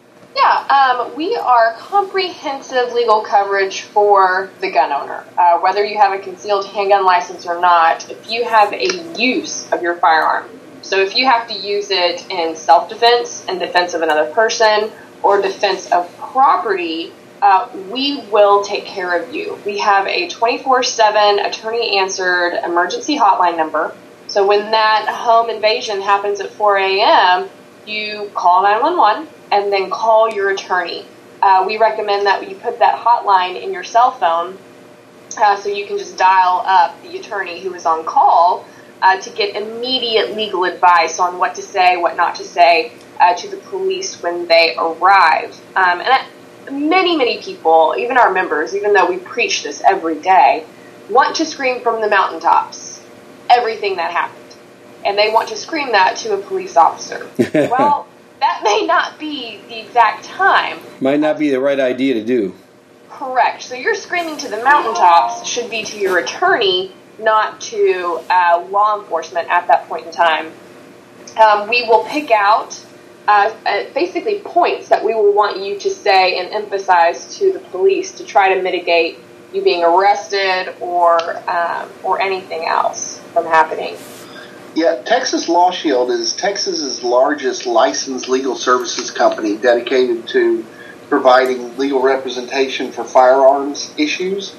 Yeah, um, we are comprehensive legal coverage for the gun owner. Uh, whether you have a concealed handgun license or not, if you have a use of your firearm, so if you have to use it in self-defense, in defense of another person, or defense of property, Uh, we will take care of you. We have a twenty-four seven attorney-answered emergency hotline number. So when that home invasion happens at four a.m., you call nine one one and then call your attorney. Uh, we recommend that you put that hotline in your cell phone uh, so you can just dial up the attorney who is on call uh, to get immediate legal advice on what to say, what not to say uh, to the police when they arrive. Um, and that, Many, many people, even our members, even though we preach this every day, want to scream from the mountaintops everything that happened. And they want to scream that to a police officer. Well, that may not be the exact time. Might not be the right idea to do. Correct. So your screaming to the mountaintops should be to your attorney, not to uh, law enforcement at that point in time. Um, we will pick out Uh, uh, basically points that we will want you to say and emphasize to the police to try to mitigate you being arrested or um, or anything else from happening. Yeah, Texas Law Shield is Texas's largest licensed legal services company dedicated to providing legal representation for firearms issues.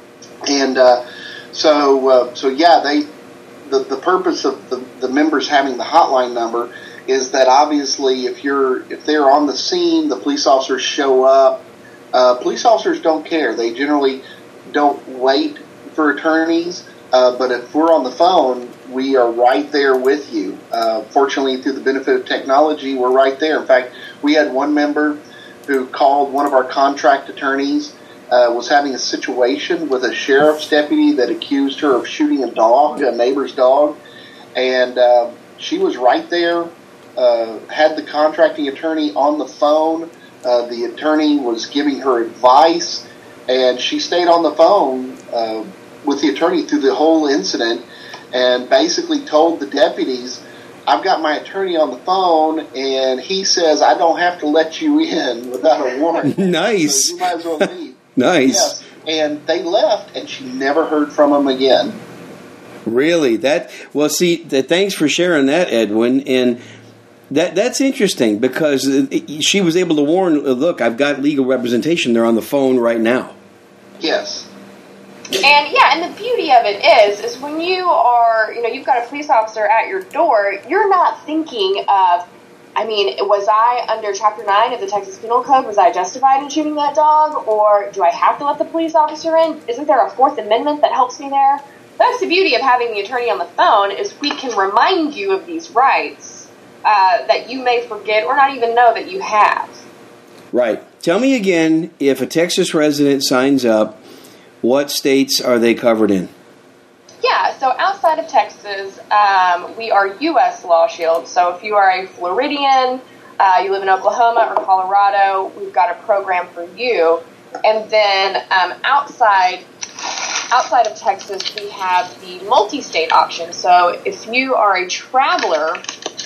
And uh, so, uh, so yeah, they the, the purpose of the, the members having the hotline number is that obviously if you're if they're on the scene, the police officers show up. Uh, police officers don't care. They generally don't wait for attorneys. Uh, but if we're on the phone, we are right there with you. Uh, fortunately, through the benefit of technology, we're right there. In fact, we had one member who called one of our contract attorneys, uh, was having a situation with a sheriff's deputy that accused her of shooting a dog, a neighbor's dog, and uh, she was right there, uh, had the contracting attorney on the phone. Uh, the attorney was giving her advice, and she stayed on the phone uh, with the attorney through the whole incident and basically told the deputies, I've got my attorney on the phone, and he says I don't have to let you in without a warrant. Nice. So you might as well leave. Nice. Yes. And they left, and she never heard from him again. Really? That well, see, that, thanks for sharing that, Edwin. And that that's interesting because it, she was able to warn, look, I've got legal representation. They're on the phone right now. Yes. And yeah, and the beauty of it is, is when you are, you know, you've got a police officer at your door, you're not thinking of, I mean, was I under Chapter nine of the Texas Penal Code? Was I justified in shooting that dog? Or do I have to let the police officer in? Isn't there a Fourth Amendment that helps me there? That's the beauty of having the attorney on the phone, is we can remind you of these rights uh, that you may forget or not even know that you have. Right. Tell me again, if a Texas resident signs up, what states are they covered in? Yeah, so outside of Texas, um, we are U S Law Shield. So if you are a Floridian, uh, you live in Oklahoma or Colorado, we've got a program for you. And then um, outside outside of Texas, we have the multi-state option. So if you are a traveler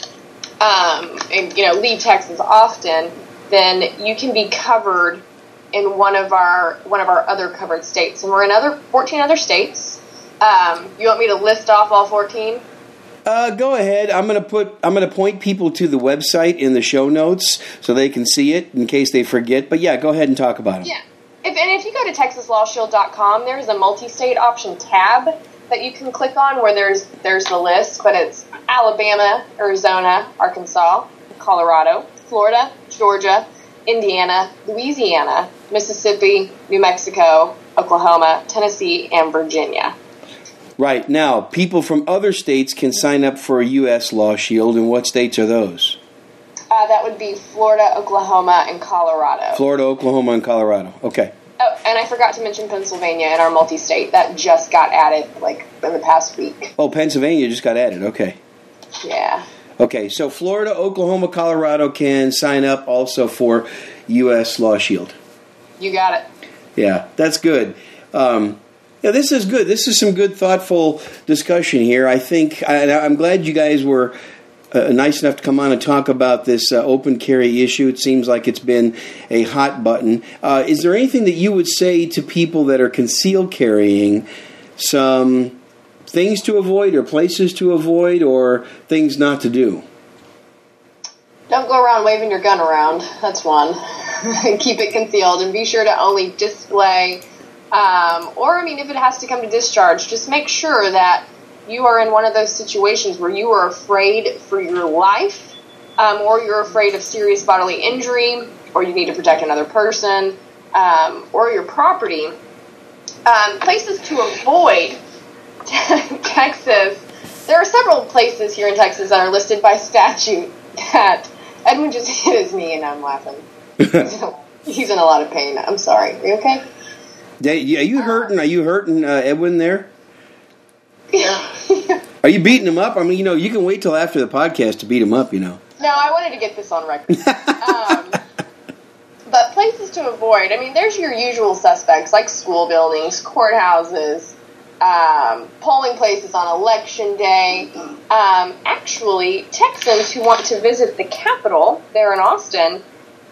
um, and you know leave Texas often, then you can be covered in one of our one of our other covered states, and we're in other fourteen other states. Um, you want me to list off all fourteen? Uh, go ahead. I'm gonna put. I'm gonna point people to the website in the show notes so they can see it in case they forget. But yeah, go ahead and talk about it. Yeah, if, and if you go to texas law shield dot com, there's a multi-state option tab that you can click on where there's there's the list. But it's Alabama, Arizona, Arkansas, Colorado, Florida, Georgia, Indiana, Louisiana, Mississippi, New Mexico, Oklahoma, Tennessee, and Virginia. Right. Now, people from other states can sign up for a U S Law Shield, and what states are those? Uh, that would be Florida, Oklahoma, and Colorado. Florida, Oklahoma, and Colorado. Okay. Oh, and I forgot to mention Pennsylvania in our multi-state. That just got added, like, in the past week. Oh, Pennsylvania just got added. Okay. Yeah. Okay, so Florida, Oklahoma, Colorado can sign up also for U S Law Shield. You got it. Yeah, that's good. Um, yeah, this is good. This is some good, thoughtful discussion here. I think I, I'm glad you guys were uh, nice enough to come on and talk about this uh, open carry issue. It seems like it's been a hot button. Uh, is there anything that you would say to people that are concealed carrying, some things to avoid or places to avoid or things not to do? Don't go around waving your gun around. That's one. Keep it concealed and be sure to only display, um, or, I mean, if it has to come to discharge, just make sure that you are in one of those situations where you are afraid for your life, um, or you're afraid of serious bodily injury, or you need to protect another person, um, or your property. Um, places to avoid. Texas, there are several places here in Texas that are listed by statute that Edwin just hit his knee and I'm laughing. He's in a, he's in a lot of pain. I'm sorry. Are you okay? Are you hurting? Are you hurting uh, Edwin there? Yeah. Are you beating him up? I mean, you know, you can wait till after the podcast to beat him up, you know. No, I wanted to get this on record. um, but places to avoid, I mean, there's your usual suspects like school buildings, courthouses, Um, polling places on election day. Um, actually, Texans who want to visit the Capitol there in Austin,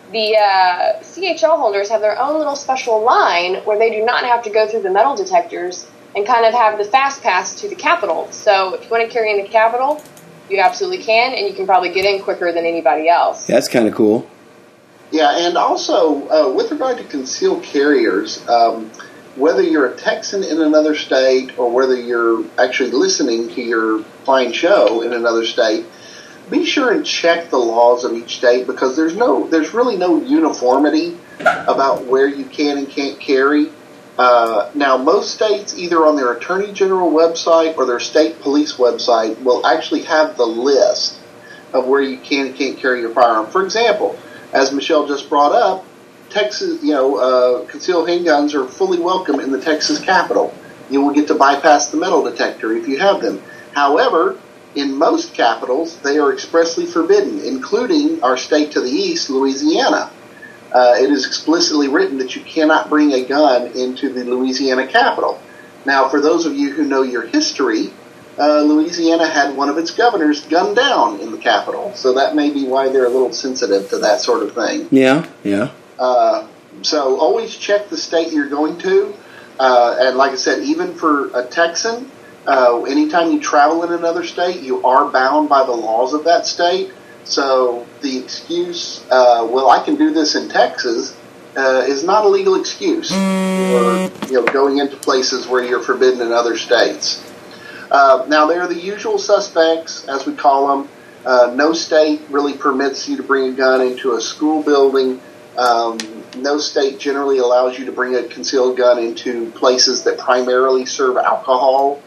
the uh, C H L holders have their own little special line where they do not have to go through the metal detectors and kind of have the fast pass to the Capitol. So if you want to carry in the Capitol, you absolutely can, and you can probably get in quicker than anybody else. That's kind of cool. Yeah, and also, uh, with regard to concealed carriers, um, whether you're a Texan in another state or whether you're actually listening to your fine show in another state, be sure and check the laws of each state, because there's no, there's really no uniformity about where you can and can't carry. Uh, now, most states, either on their Attorney General website or their state police website, will actually have the list of where you can and can't carry your firearm. For example, as Michelle just brought up, Texas, you know, uh, concealed handguns are fully welcome in the Texas Capitol. You will get to bypass the metal detector if you have them. However, in most capitals, they are expressly forbidden, including our state to the east, Louisiana. Uh, it is explicitly written that you cannot bring a gun into the Louisiana Capitol. Now, for those of you who know your history, uh, Louisiana had one of its governors gunned down in the Capitol, so that may be why they're a little sensitive to that sort of thing. Yeah, yeah. Uh, so always check the state you're going to, uh, and like I said, even for a Texan, uh, anytime you travel in another state, you are bound by the laws of that state. So the excuse, uh, well, I can do this in Texas, uh, is not a legal excuse for, you know, going into places where you're forbidden in other states. Uh, now, there are the usual suspects, as we call them. Uh, no state really permits you to bring a gun into a school building. Um, no state generally allows you to bring a concealed gun into places that primarily serve alcohol.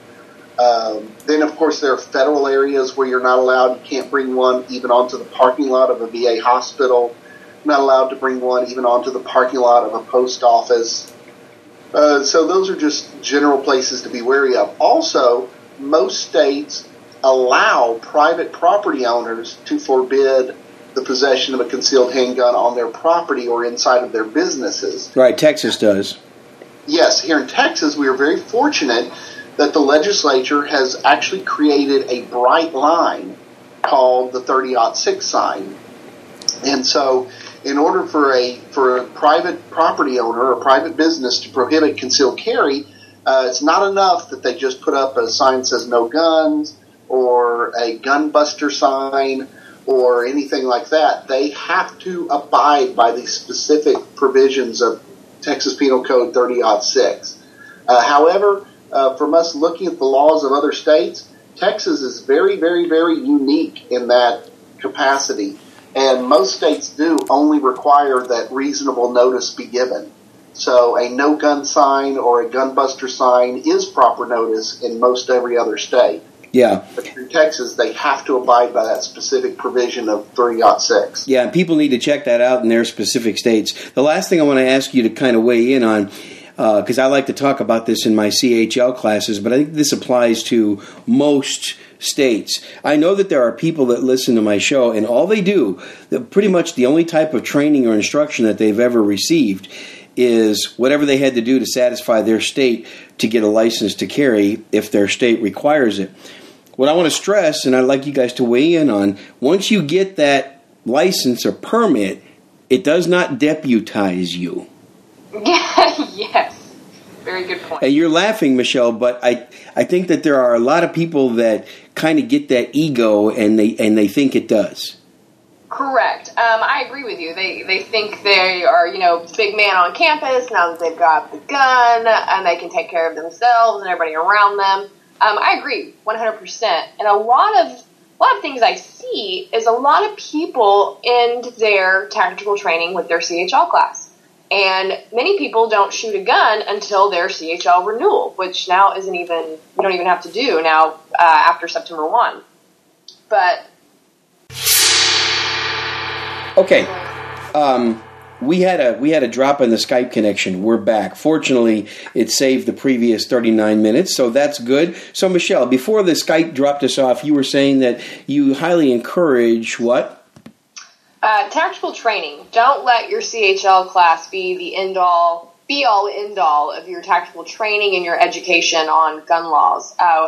Um, then, of course, there are federal areas where you're not allowed. You can't bring one even onto the parking lot of a V A hospital. You're not allowed to bring one even onto the parking lot of a post office. Uh, so those are just general places to be wary of. Also, most states allow private property owners to forbid the possession of a concealed handgun on their property or inside of their businesses. Right, Texas does. Yes, here in Texas, we are very fortunate that the legislature has actually created a bright line called the thirty aught six sign. And so in order for a for a private property owner or private business to prohibit concealed carry, uh, it's not enough that they just put up a sign that says no guns or a gun buster sign or anything like that. They have to abide by the specific provisions of Texas Penal Code thirty aught six. Uh, however, Uh, from us looking at the laws of other states, Texas is very, very, very unique in that capacity. And most states do only require that reasonable notice be given. So a no gun sign or a gun buster sign is proper notice in most every other state. Yeah. But in Texas, they have to abide by that specific provision of thirty aught six. Yeah, and people need to check that out in their specific states. The last thing I want to ask you to kind of weigh in on, because uh, I like to talk about this in my C H L classes, but I think this applies to most states. I know that there are people that listen to my show, and all they do, pretty much the only type of training or instruction that they've ever received is whatever they had to do to satisfy their state to get a license to carry if their state requires it. What I want to stress, and I'd like you guys to weigh in on, once you get that license or permit, it does not deputize you. Yes. Very good point. And you're laughing, Michelle, but I, I think that there are a lot of people that kind of get that ego and they and they think it does. Correct. Um, I agree with you. They they think they are, you know, big man on campus now that they've got the gun and they can take care of themselves and everybody around them. Um, I agree, one hundred percent. And a lot of a lot of things I see is a lot of people end their tactical training with their C H L class. And many people don't shoot a gun until their C H L renewal, which now isn't even, you don't even have to do now uh, after September first. But. Okay. Um, we had a we had a drop in the Skype connection. We're back. Fortunately, it saved the previous thirty-nine minutes, so that's good. So, Michelle, before the Skype dropped us off, you were saying that you highly encourage what? Uh, tactical training. Don't let your C H L class be the end-all, be-all, end-all of your tactical training and your education on gun laws. Uh,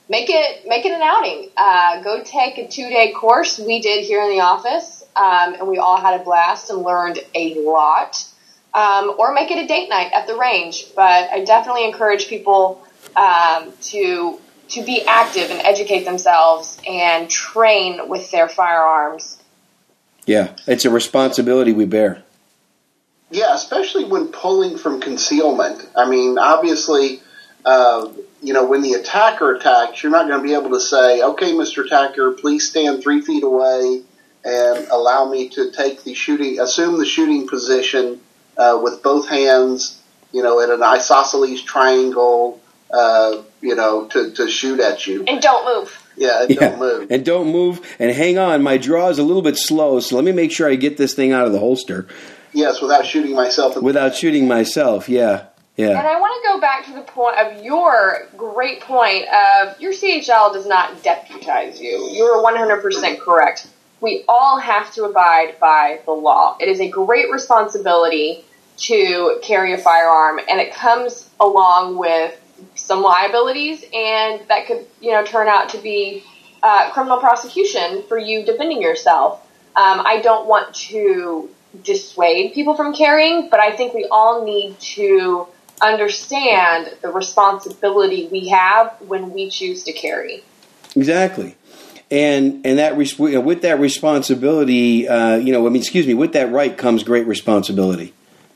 make it make it an outing. Uh, go take a two-day course. We did here in the office, um, and we all had a blast and learned a lot. Um, or make it a date night at the range. But I definitely encourage people um, to to be active and educate themselves and train with their firearms. Yeah, it's a responsibility we bear. Yeah, especially when pulling from concealment. I mean, obviously, uh, you know, when the attacker attacks, you're not going to be able to say, okay, Mister Attacker, please stand three feet away and allow me to take the shooting, assume the shooting position uh, with both hands, you know, at an isosceles triangle, uh, you know, to, to shoot at you. And don't move. Yeah, and yeah, don't move. And don't move. And hang on, my draw is a little bit slow, so let me make sure I get this thing out of the holster. Yes, without shooting myself. In without shooting myself, yeah. Yeah. And I want to go back to the point of your great point of your C H L does not deputize you. You're one hundred percent correct. We all have to abide by the law. It is a great responsibility to carry a firearm, and it comes along with some liabilities, and that could, you know, turn out to be uh, criminal prosecution for you defending yourself. Um, I don't want to dissuade people from carrying, but I think we all need to understand the responsibility we have when we choose to carry. Exactly. And and that res- with that responsibility, uh, you know, I mean, excuse me, with that right comes great responsibility.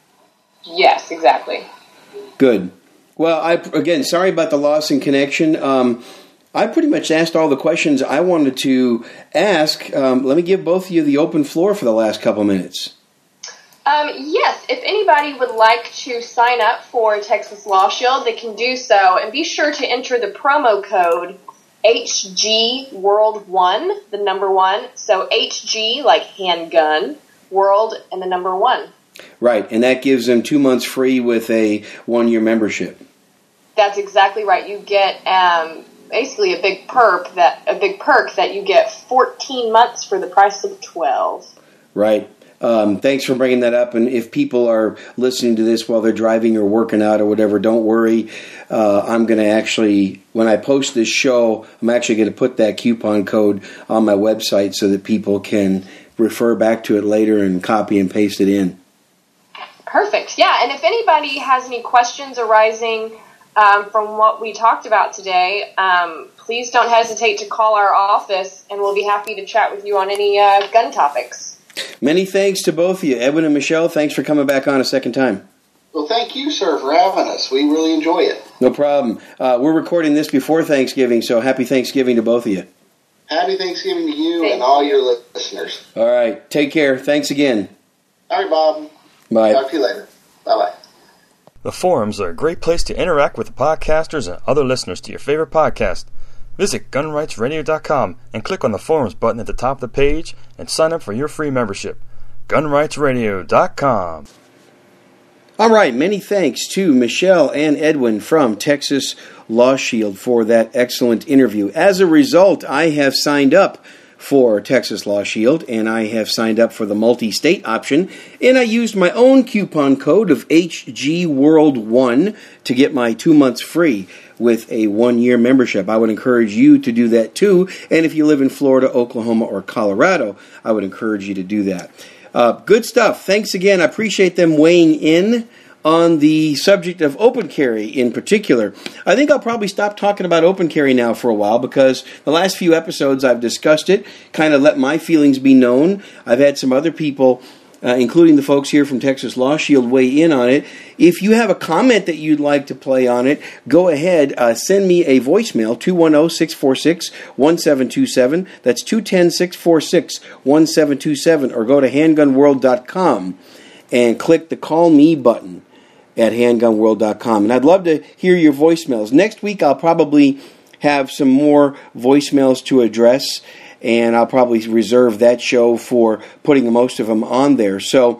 Yes, exactly. Good. Well, I again, sorry about the loss in connection. Um, I pretty much asked all the questions I wanted to ask. Um, let me give both of you the open floor for the last couple minutes. Um, yes, if anybody would like to sign up for Texas Law Shield, they can do so. And be sure to enter the promo code H G World one, the number one. So H G, like handgun, World, and the number one. Right, and that gives them two months free with a one-year membership. That's exactly right. You get um, basically a big perk that a big perk that you get fourteen months for the price of twelve. Right. Um, thanks for bringing that up. And if people are listening to this while they're driving or working out or whatever, don't worry. Uh, I'm going to actually, when I post this show, I'm actually going to put that coupon code on my website so that people can refer back to it later and copy and paste it in. Perfect. Yeah, and if anybody has any questions arising um, from what we talked about today, um, please don't hesitate to call our office, and we'll be happy to chat with you on any uh, gun topics. Many thanks to both of you. Edwin and Michelle, thanks for coming back on a second time. Well, thank you, sir, for having us. We really enjoy it. No problem. Uh, we're recording this before Thanksgiving, so happy Thanksgiving to both of you. Happy Thanksgiving to you Thank and all your listeners. All right. Take care. Thanks again. All right, Bob. Bye. Talk to you later. Bye-bye. The forums are a great place to interact with the podcasters and other listeners to your favorite podcast. Visit gun rights radio dot com and click on the forums button at the top of the page and sign up for your free membership. gun rights radio dot com. All right, many thanks to Michelle and Edwin from Texas Law Shield for that excellent interview. As a result, I have signed up for Texas Law Shield, and I have signed up for the multi-state option, and I used my own coupon code of H G World one to get my two months free with a one-year membership. I would encourage you to do that too, and if you live in Florida, Oklahoma, or Colorado, I would encourage you to do that. Uh, good stuff. Thanks again. I appreciate them weighing in on the subject of open carry in particular. I think I'll probably stop talking about open carry now for a while because the last few episodes I've discussed it, kind of let my feelings be known. I've had some other people, uh, including the folks here from Texas Law Shield, weigh in on it. If you have a comment that you'd like to play on it, go ahead, uh, send me a voicemail, two one zero, six four six, one seven two seven. That's two one zero, six four six, one seven two seven, or go to handgun world dot com and click the Call Me button at handgun world dot com. And I'd love to hear your voicemails. Next week I'll probably have some more voicemails to address, and I'll probably reserve that show for putting most of them on there. So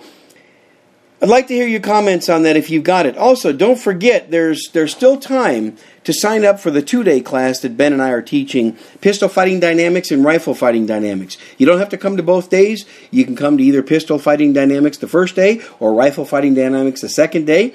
I'd like to hear your comments on that if you've got it. Also, don't forget, there's there's still time to sign up for the two-day class that Ben and I are teaching, Pistol Fighting Dynamics and Rifle Fighting Dynamics. You don't have to come to both days. You can come to either Pistol Fighting Dynamics the first day or Rifle Fighting Dynamics the second day.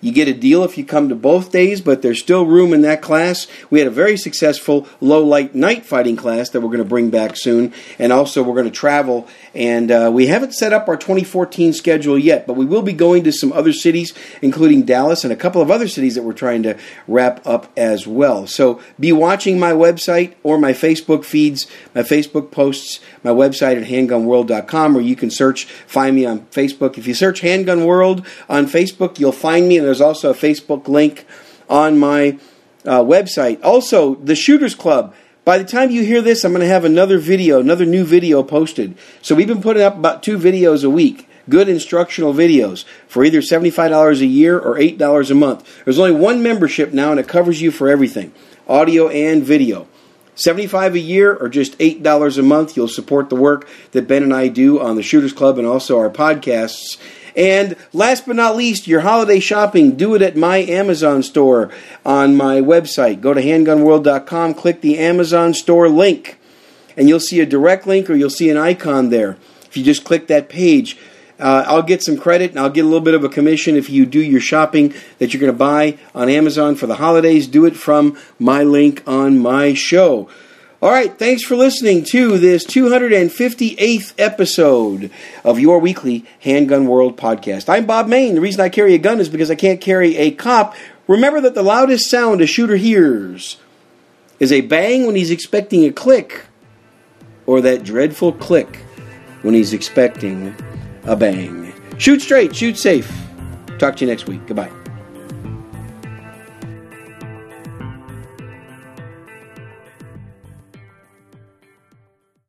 You get a deal if you come to both days, but there's still room in that class. We had a very successful low-light night fighting class that we're going to bring back soon, and also we're going to travel, and uh, we haven't set up our twenty fourteen schedule yet, but we will be going to some other cities, including Dallas and a couple of other cities that we're trying to wrap up as well. So be watching my website or my Facebook feeds, my Facebook posts, my website at handgun world dot com, or you can search, find me on Facebook. If you search Handgun World on Facebook, you'll find me, and there's also a Facebook link on my uh, website. Also, the Shooters Club. By the time you hear this, I'm going to have another video, another new video posted. So we've been putting up about two videos a week, good instructional videos, for either seventy-five dollars a year or eight dollars a month. There's only one membership now, and it covers you for everything, audio and video. seventy-five dollars a year or just eight dollars a month. You'll support the work that Ben and I do on the Shooters Club and also our podcasts. And last but not least, your holiday shopping, do it at my Amazon store on my website. Go to handgun world dot com, click the Amazon store link, and you'll see a direct link or you'll see an icon there. If you just click that page, uh, I'll get some credit and I'll get a little bit of a commission if you do your shopping that you're going to buy on Amazon for the holidays. Do it from my link on my show. All right, thanks for listening to this two hundred fifty-eighth episode of your weekly Handgun World podcast. I'm Bob Mayne. The reason I carry a gun is because I can't carry a cop. Remember that the loudest sound a shooter hears is a bang when he's expecting a click, or that dreadful click when he's expecting a bang. Shoot straight, shoot safe. Talk to you next week. Goodbye.